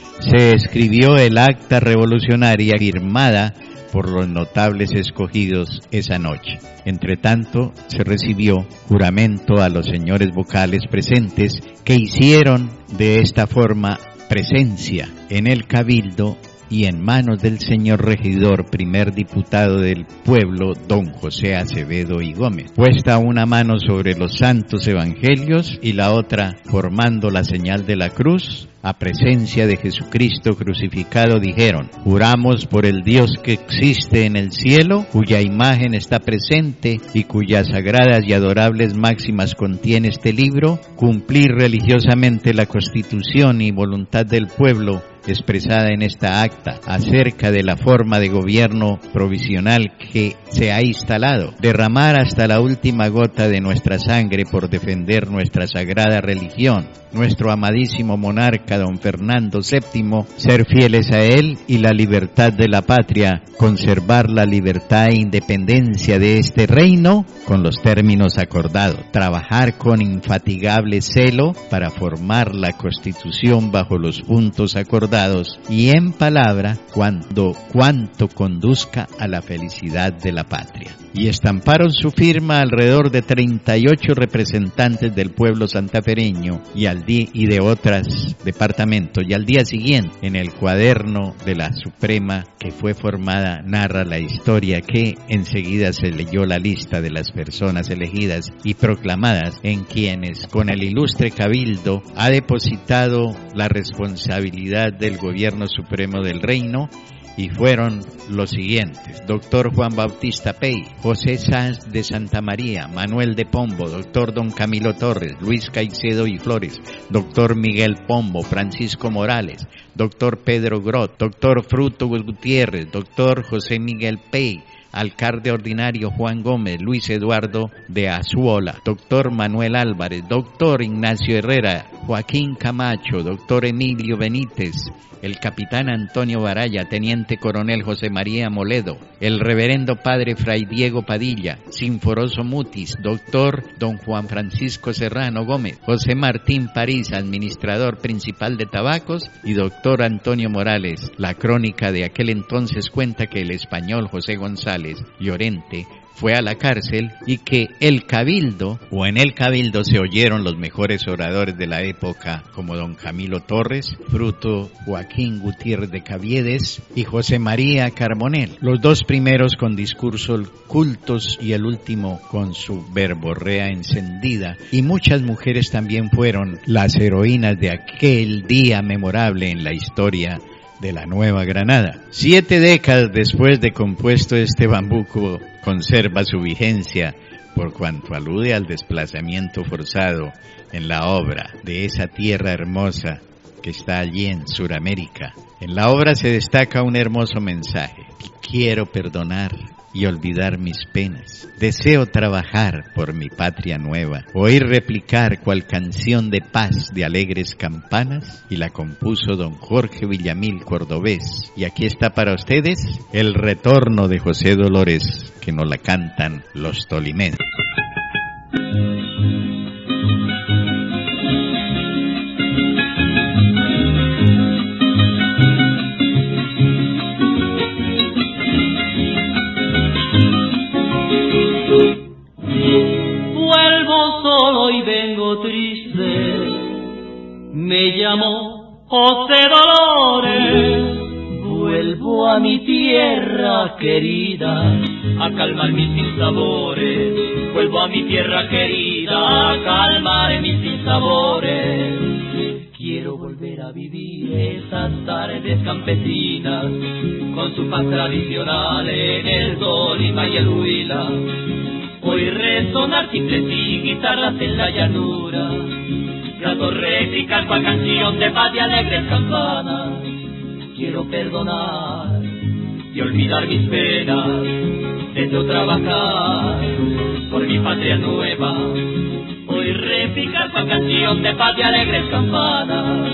se escribió el acta revolucionaria firmada por los notables escogidos esa noche. Entre tanto, se recibió juramento a los señores vocales presentes que hicieron de esta forma presencia en el cabildo y en manos del señor regidor, primer diputado del pueblo, don José Acevedo y Gómez, puesta una mano sobre los santos evangelios y la otra formando la señal de la cruz, a presencia de Jesucristo crucificado, dijeron: juramos por el Dios que existe en el cielo, cuya imagen está presente y cuyas sagradas y adorables máximas contiene este libro, cumplir religiosamente la constitución y voluntad del pueblo expresada en esta acta acerca de la forma de gobierno provisional que se ha instalado, derramar hasta la última gota de nuestra sangre por defender nuestra sagrada religión, nuestro amadísimo monarca don Fernando séptimo, ser fieles a él y la libertad de la patria, conservar la libertad e independencia de este reino con los términos acordados, trabajar con infatigable celo para formar la constitución bajo los puntos acordados y en palabra cuando cuanto conduzca a la felicidad de la patria. Y estamparon su firma alrededor de treinta y ocho representantes del pueblo santafereño y al día y de otros departamentos, y al día siguiente en el cuaderno de la Suprema que fue formada narra la historia que enseguida se leyó la lista de las personas elegidas y proclamadas, en quienes con el ilustre cabildo ha depositado la responsabilidad del gobierno supremo del reino, y fueron los siguientes: doctor Juan Bautista Pey, José Sanz de Santa María, Manuel de Pombo, doctor don Camilo Torres, Luis Caicedo y Flores, doctor Miguel Pombo, Francisco Morales, doctor Pedro Grot, doctor Fruto Gutiérrez, doctor José Miguel Pey, alcalde ordinario Juan Gómez, Luis Eduardo de Azuola, doctor Manuel Álvarez, doctor Ignacio Herrera, Joaquín Camacho, doctor Emilio Benítez, el capitán Antonio Baraya, teniente coronel José María Moledo, el reverendo padre Fray Diego Padilla, Sinforoso Mutis, doctor don Juan Francisco Serrano Gómez, José Martín París, administrador principal de tabacos, y doctor Antonio Morales. La crónica de aquel entonces cuenta que el español José González Llorente fue a la cárcel y que el cabildo, o en el cabildo se oyeron los mejores oradores de la época, como don Camilo Torres, Fruto Joaquín Gutiérrez de Caviedes y José María Carbonell, los dos primeros con discursos cultos y el último con su verborrea encendida, y muchas mujeres también fueron las heroínas de aquel día memorable en la historia de la Nueva Granada. Siete décadas después de compuesto, este bambuco conserva su vigencia por cuanto alude al desplazamiento forzado en la obra de esa tierra hermosa que está allí en Sudamérica. En la obra se destaca un hermoso mensaje: quiero perdonar y olvidar mis penas. Deseo trabajar por mi patria nueva, oír replicar cual canción de paz de alegres campanas, y la compuso don Jorge Villamil Cordobés. Y aquí está para ustedes el retorno de José Dolores, que nos la cantan los tolimenses. Me llamo José Dolores, vuelvo a mi tierra querida, a calmar mis sinsabores. Vuelvo a mi tierra querida, a calmar mis sinsabores. Quiero volver a vivir esas tardes campesinas, con su paz tradicional en el Tolima y el Huila. Hoy resonar simples y guitarras en la llanura, grato réplica cual canción de paz y alegres campanas. Quiero perdonar y olvidar mis penas, deseo trabajar por mi patria nueva. Hoy réplica cual canción de paz y alegres campanas.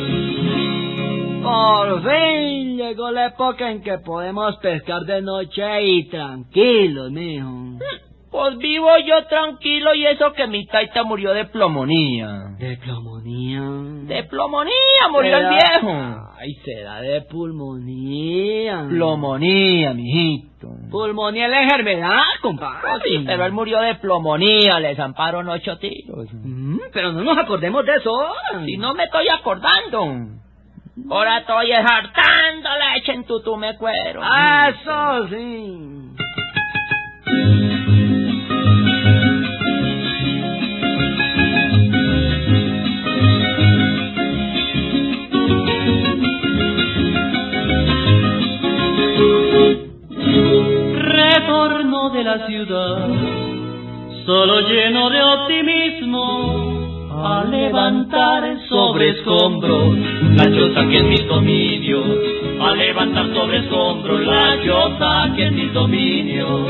Por fin llegó la época en que podemos pescar de noche y tranquilos, mijo. Pues vivo yo tranquilo y eso que mi taita murió de pulmonía. ¿De pulmonía? De pulmonía murió el viejo. Ay, será de pulmonía. Pulmonía, mijito. Pulmonía es la enfermedad, compadre. Oh, sí, pero él murió de pulmonía, le zamparon ocho tiros. Mm, pero no nos acordemos de eso. Si no me estoy acordando. Ahora estoy hartando leche en tu tume cuero. Eso sí. Retorno de la ciudad, solo lleno de optimismo, a levantar sobre escombros la choza que es mis dominios, a levantar sobre escombros la choza que es mis dominios.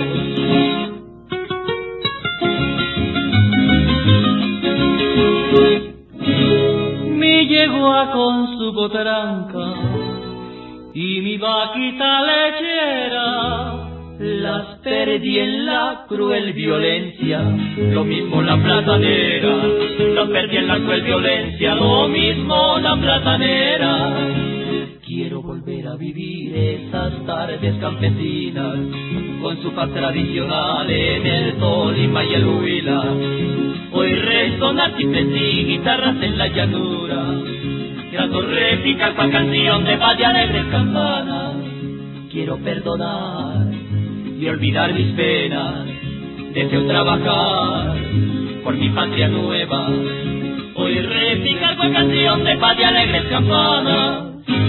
Mi yegua con su potranca y mi vaquita lechera, las perdí en la cruel violencia, lo mismo la platanera. Las perdí en la cruel violencia, lo mismo la platanera. Quiero volver a vivir esas tardes campesinas, con su paz tradicional en el Tolima y el Huila. Hoy resonar simples y guitarras en la llanura, grato réplica cual canción de paz y alegres campanas. Quiero perdonar y olvidar mis penas, deseo trabajar por mi patria nueva. Hoy réplica cual canción de paz y alegres campanas.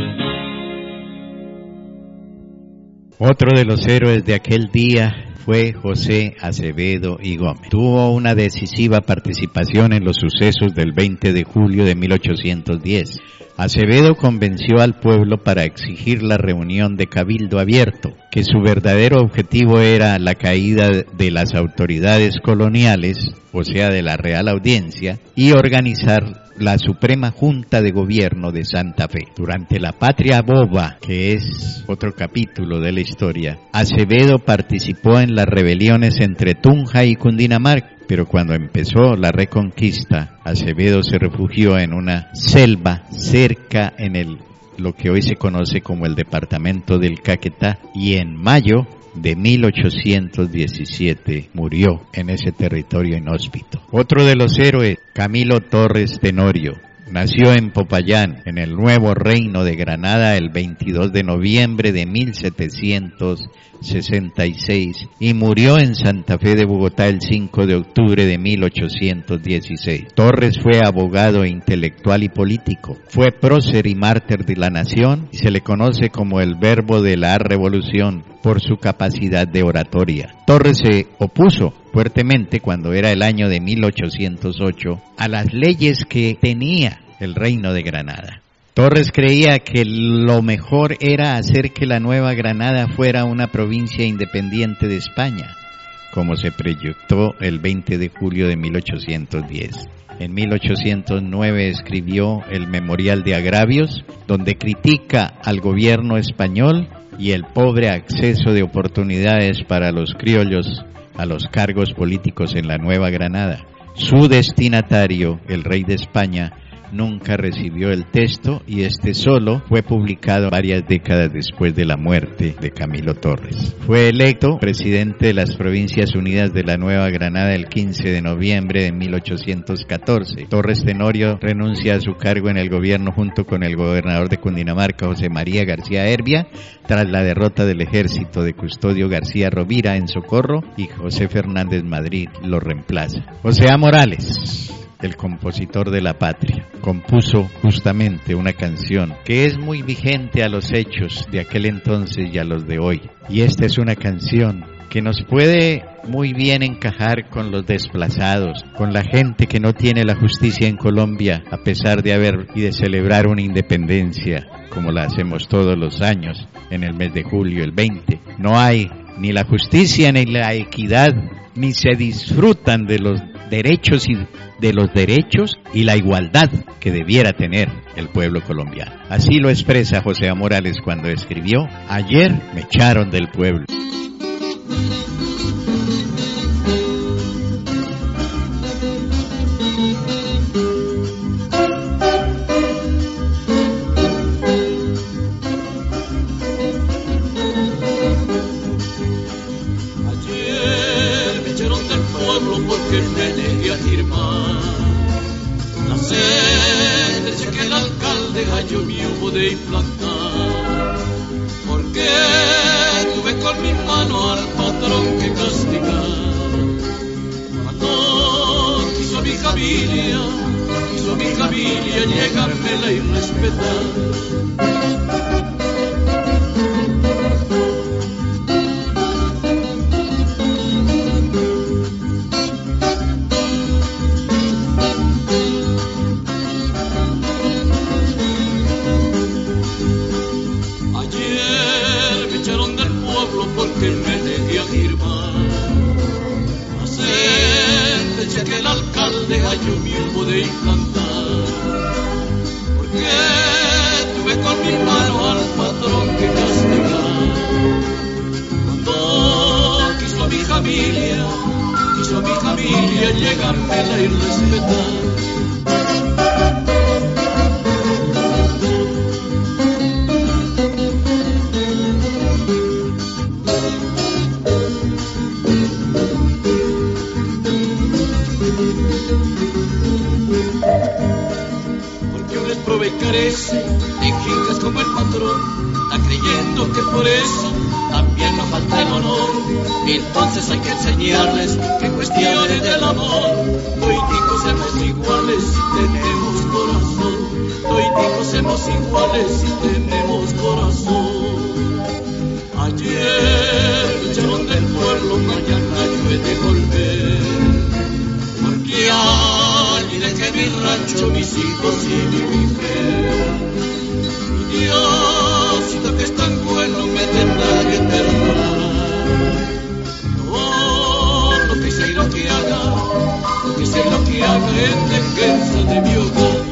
Otro de los héroes de aquel día fue José Acevedo y Gómez. Tuvo una decisiva participación en los sucesos del veinte de julio de mil ochocientos diez. Acevedo convenció al pueblo para exigir la reunión de cabildo abierto, que su verdadero objetivo era la caída de las autoridades coloniales, o sea, de la Real Audiencia, y organizar la Suprema Junta de Gobierno de Santa Fe. Durante la Patria Boba, que es otro capítulo de la historia, Acevedo participó en las rebeliones entre Tunja y Cundinamarca, pero cuando empezó la reconquista, Acevedo se refugió en una selva cerca en el lo que hoy se conoce como el departamento del Caquetá, y en mayo de mil ochocientos diecisiete murió en ese territorio inhóspito. Otro de los héroes, Camilo Torres Tenorio, nació en Popayán, en el Nuevo Reino de Granada, el veintidós de noviembre de mil setecientos sesenta y seis y murió en Santa Fe de Bogotá el cinco de octubre de mil ochocientos dieciséis. Torres fue abogado, intelectual y político. Fue prócer y mártir de la nación y se le conoce como el verbo de la revolución por su capacidad de oratoria. Torres se opuso fuertemente, cuando era el año de mil ochocientos ocho, a las leyes que tenía el Reino de Granada. Torres creía que lo mejor era hacer que la Nueva Granada fuera una provincia independiente de España, como se proyectó el veinte de julio de mil ochocientos diez. En mil ochocientos nueve escribió el Memorial de Agravios, donde critica al gobierno español y el pobre acceso de oportunidades para los criollos a los cargos políticos en la Nueva Granada. Su destinatario, el rey de España, nunca recibió el texto y este solo fue publicado varias décadas después de la muerte de Camilo Torres. Fue electo presidente de las Provincias Unidas de la Nueva Granada el quince de noviembre de mil ochocientos catorce. Torres Tenorio renuncia a su cargo en el gobierno junto con el gobernador de Cundinamarca, José María García Herbia, tras la derrota del ejército de Custodio García Rovira en Socorro, y José Fernández Madrid lo reemplaza. José A. Morales, el compositor de la patria, compuso justamente una canción que es muy vigente a los hechos de aquel entonces y a los de hoy. Y esta es una canción que nos puede muy bien encajar con los desplazados, con la gente que no tiene la justicia en Colombia, a pesar de haber y de celebrar una independencia, como la hacemos todos los años, en el mes de julio, el veinte. No hay ni la justicia ni la equidad, ni se disfrutan de los derechos y de los derechos y la igualdad que debiera tener el pueblo colombiano. Así lo expresa José A. Morales cuando escribió: ayer me echaron del pueblo. Yo mío pude implantar, porque tuve con mi mano al patrón que castigar. Cuando quiso mi familia, quiso mi familia llegármela y respetar. Porque me negué a firmar la sentencia que el alcalde halló mi humo de implantar, porque tuve con mi mano al patrón que castigar. Cuando quiso a mi familia, quiso a mi familia llegármela y respetar. Carece de quijas como el patrón, está creyendo que por eso también nos falta el honor. Entonces hay que enseñarles que en cuestiones del amor toiticos somos iguales si tenemos corazón. Toiticos somos iguales si tenemos corazón. Ayer me echaron del pueblo, mañana yo he de volver, porque allí dejé mi rancho, mis hijos y mi mujer. Mi Diosito que es tan bueno me tendrá que perdonar. No, lo que sé y lo que haga, lo que sé y lo que haga en defensa de mi hogar.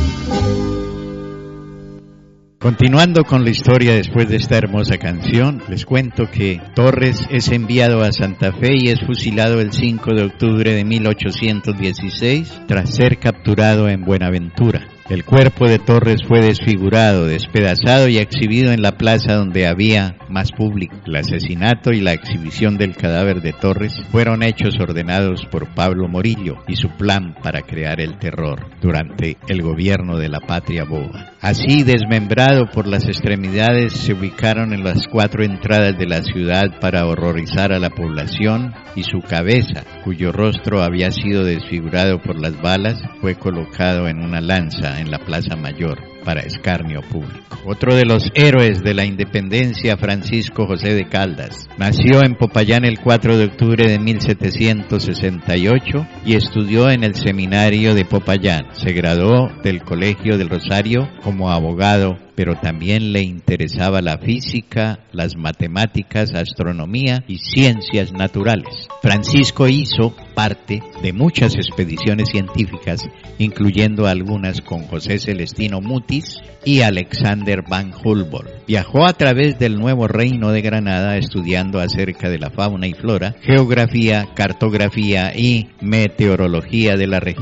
Continuando con la historia después de esta hermosa canción, les cuento que Torres es enviado a Santa Fe y es fusilado el cinco de octubre de mil ochocientos dieciséis tras ser capturado en Buenaventura. El cuerpo de Torres fue desfigurado, despedazado y exhibido en la plaza donde había más público. El asesinato y la exhibición del cadáver de Torres fueron hechos ordenados por Pablo Morillo y su plan para crear el terror durante el gobierno de la Patria Boba. Así, desmembrado por las extremidades, se ubicaron en las cuatro entradas de la ciudad para horrorizar a la población, y su cabeza, cuyo rostro había sido desfigurado por las balas, fue colocado en una lanza en la Plaza Mayor para escarnio público. Otro de los héroes de la independencia, Francisco José de Caldas, nació en Popayán el cuatro de octubre de mil setecientos sesenta y ocho y estudió en el seminario de Popayán. Se graduó del Colegio del Rosario como abogado, pero también le interesaba la física, las matemáticas, astronomía y ciencias naturales. Francisco hizo parte de muchas expediciones científicas, incluyendo algunas con José Celestino Mutis y Alexander van Humboldt. Viajó a través del Nuevo Reino de Granada estudiando acerca de la fauna y flora, geografía, cartografía y meteorología de la región.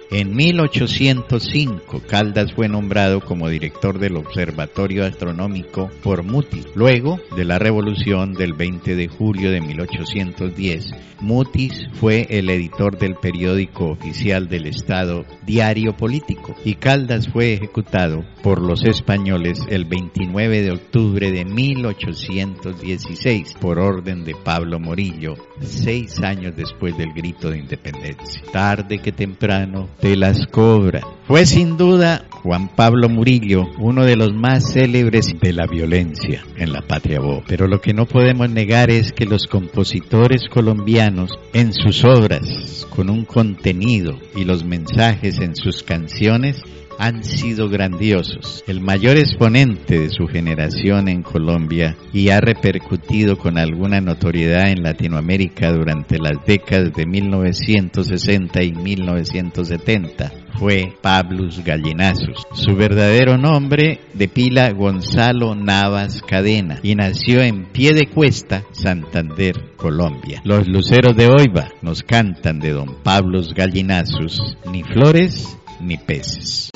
En mil ochocientos cinco, Caldas fue nombrado como director del Observatorio Astronómico por Mutis. Luego de la revolución del veinte de julio de mil ochocientos diez, Mutis fue el editor del periódico oficial del Estado, Diario Político, y Caldas fue ejecutado por los españoles el veintinueve de octubre de mil ochocientos dieciséis por orden de Pablo Morillo, seis años después del grito de independencia. Tarde que temprano te las cobran. Fue sin duda Juan Pablo Murillo uno de los más célebres de la violencia en la patria boba. Pero lo que no podemos negar es que los compositores colombianos en sus obras, con un contenido y los mensajes en sus canciones, han sido grandiosos. El mayor exponente de su generación en Colombia y ha repercutido con alguna notoriedad en Latinoamérica durante las décadas de mil novecientos sesenta y mil novecientos setenta fue Pablus Gallinazos. Su verdadero nombre de pila Gonzalo Navas Cadena y nació en Piedecuesta, Santander, Colombia. Los luceros de Oiva nos cantan de don Pablus Gallinazos, ni flores ni peces.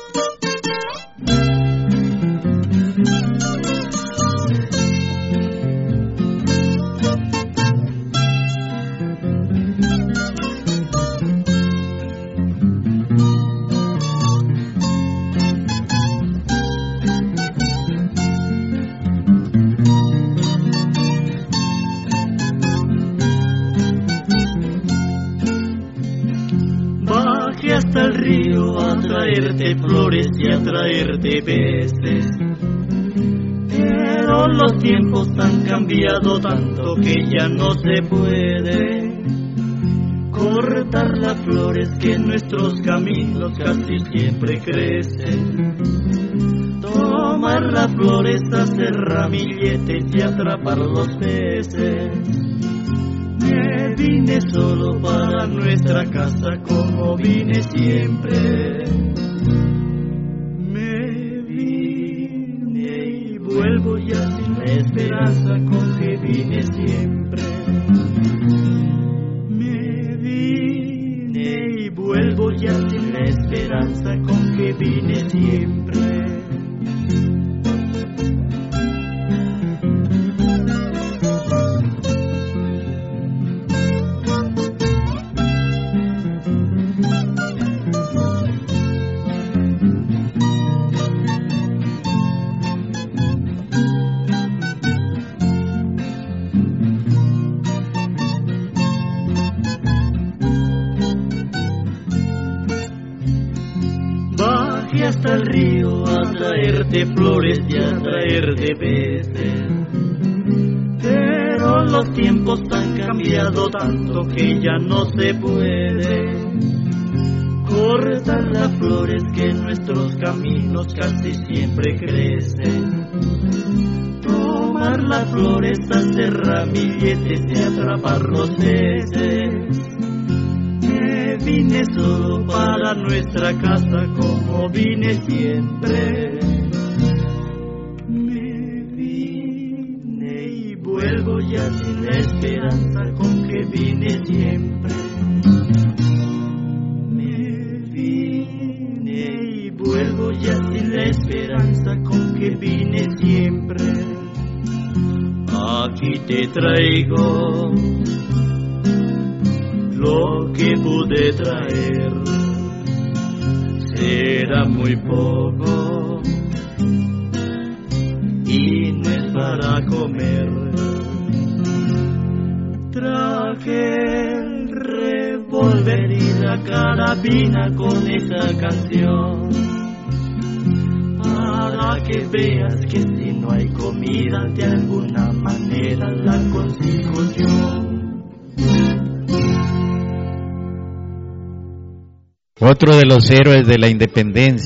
Hasta el río a traerte flores y a traerte peces, pero los tiempos han cambiado tanto que ya no se puede cortar las flores que en nuestros caminos casi siempre crecen, tomar las flores, hacer ramilletes y atrapar los peces. Me vine solo para nuestra casa como vine siempre. Me vine y vuelvo ya sin la esperanza con que vine siempre. Me vine y vuelvo ya sin la esperanza con que vine siempre. Hasta el río a traerte flores y a traerte peces, pero los tiempos han cambiado tanto que ya no se puede cortar las flores que en nuestros caminos casi siempre crecen, tomar las flores, hacer ramilletes y atrapar los peces. Me vine solo para nuestra casa como vine siempre. Me vine y vuelvo ya sin la esperanza con que vine siempre. Me vine y vuelvo ya sin la esperanza con que vine siempre. Aquí te traigo lo que pude traer, será muy poco y no es para comer. Traje el revólver y la carabina con esa canción, para que veas que si no hay comida de alguna manera la consigo yo. Otro de los héroes de la independencia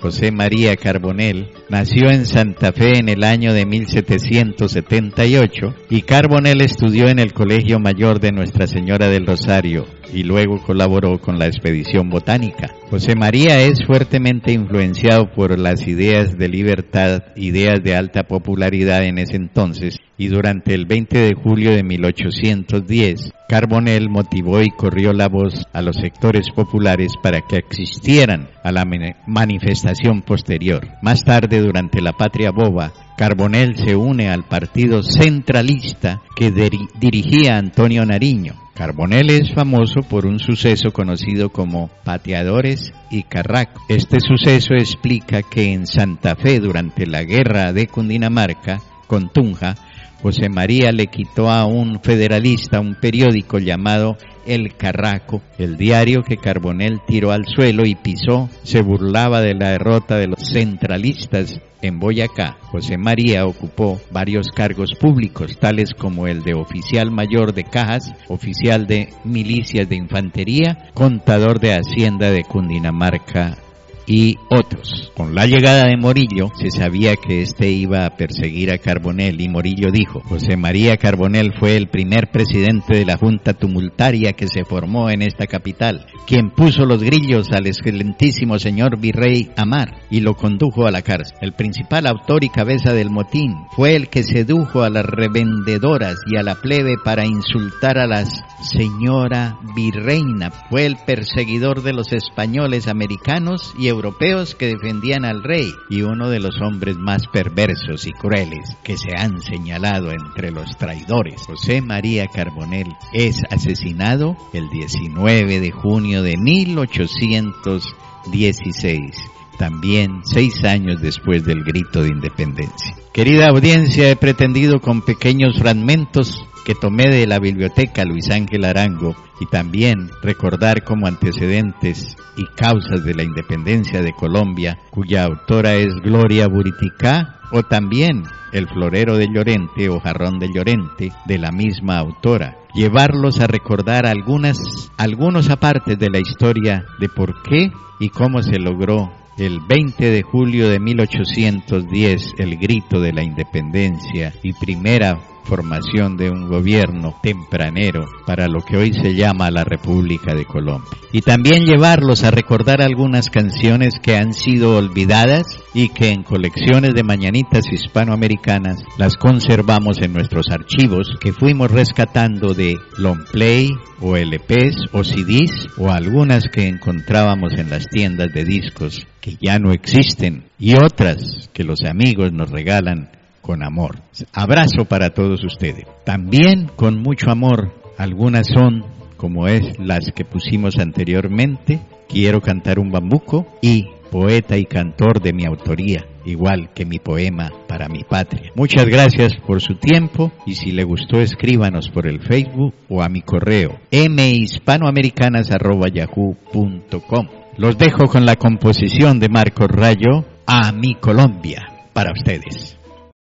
José María Carbonell, nació en Santa Fe en el año de mil setecientos setenta y ocho y Carbonell estudió en el Colegio Mayor de Nuestra Señora del Rosario y luego colaboró con la expedición botánica. José María es fuertemente influenciado por las ideas de libertad, ideas de alta popularidad en ese entonces, y durante el veinte de julio de mil ochocientos diez, Carbonell motivó y corrió la voz a los sectores populares para que asistieran a la manifestación posterior. Más tarde, durante la Patria Boba, Carbonell se une al partido centralista que diri- dirigía Antonio Nariño. Carbonell es famoso por un suceso conocido como Pateadores y Carracos. Este suceso explica que en Santa Fe, durante la guerra de Cundinamarca con Tunja, José María le quitó a un federalista un periódico llamado El Carraco. El diario que Carbonell tiró al suelo y pisó se burlaba de la derrota de los centralistas en Boyacá. José María ocupó varios cargos públicos, tales como el de oficial mayor de cajas, oficial de milicias de infantería, contador de Hacienda de Cundinamarca y otros. Con la llegada de Morillo, se sabía que éste iba a perseguir a Carbonell y Morillo dijo: José María Carbonell fue el primer presidente de la junta tumultaria que se formó en esta capital, quien puso los grillos al excelentísimo señor virrey Amar y lo condujo a la cárcel. El principal autor y cabeza del motín fue el que sedujo a las revendedoras y a la plebe para insultar a la señora virreina. Fue el perseguidor de los españoles, americanos y europeos que defendían al rey, y uno de los hombres más perversos y crueles que se han señalado entre los traidores. José María Carbonell es asesinado el diecinueve de junio de mil ochocientos dieciséis, también seis años después del grito de independencia. Querida audiencia, he pretendido con pequeños fragmentos que tomé de la biblioteca Luis Ángel Arango y también recordar como antecedentes y causas de la independencia de Colombia, cuya autora es Gloria Buriticá, o también El Florero de Llorente o Jarrón de Llorente, de la misma autora. Llevarlos a recordar algunas, algunos apartes de la historia de por qué y cómo se logró el veinte de julio de mil ochocientos diez el grito de la independencia y primera formación de un gobierno tempranero para lo que hoy se llama la República de Colombia. Y también llevarlos a recordar algunas canciones que han sido olvidadas y que en colecciones de mañanitas hispanoamericanas las conservamos en nuestros archivos, que fuimos rescatando de long play o L Pes o C Ds o algunas que encontrábamos en las tiendas de discos que ya no existen y otras que los amigos nos regalan con amor. Abrazo para todos ustedes. También con mucho amor, algunas son como es las que pusimos anteriormente, Quiero cantar un bambuco y Poeta y cantor de mi autoría, igual que mi poema Para mi patria. Muchas gracias por su tiempo y si le gustó escríbanos por el Facebook o a mi correo m hispanoamericanas arroba yahoo punto com. Los dejo con la composición de Marcos Rayo, A mi Colombia, para ustedes.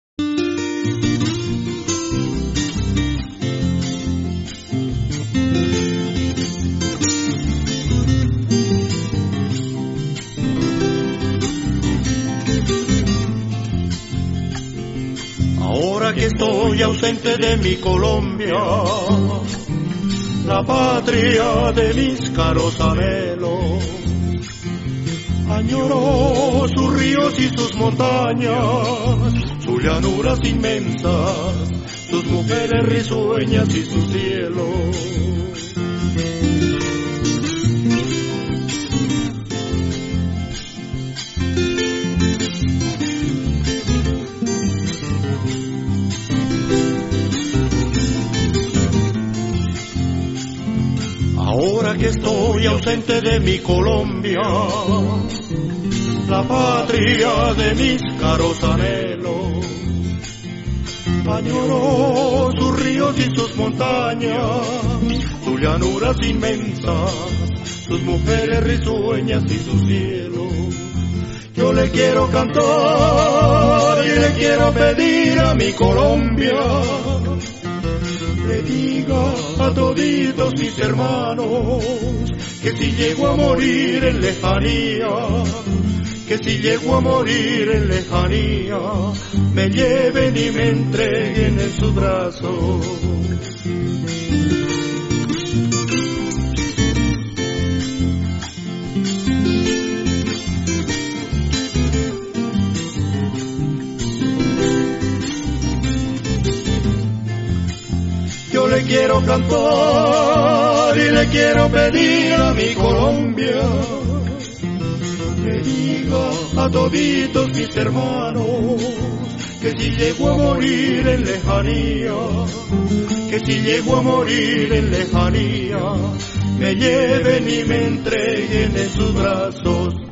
Ahora que estoy ausente de mi Colombia, la patria de mis caros anhelos, añoro sus ríos y sus montañas, sus llanuras inmensas, sus mujeres risueñas y sus cielos. Ahora que estoy ausente de mi Colombia, la patria de mis caros anhelos, añoro sus ríos y sus montañas, sus llanuras inmensas, sus mujeres risueñas y sus cielos. Yo le quiero cantar y le quiero pedir a mi Colombia, le diga a toditos mis hermanos que si llego a morir en lejanía, que si llego a morir en lejanía, me lleven y me entreguen en sus brazos. Yo le quiero cantar y le quiero pedir a mi Colombia que diga a toditos mis hermanos que si llego a morir en lejanía, que si llego a morir en lejanía, me lleven y me entreguen en sus brazos.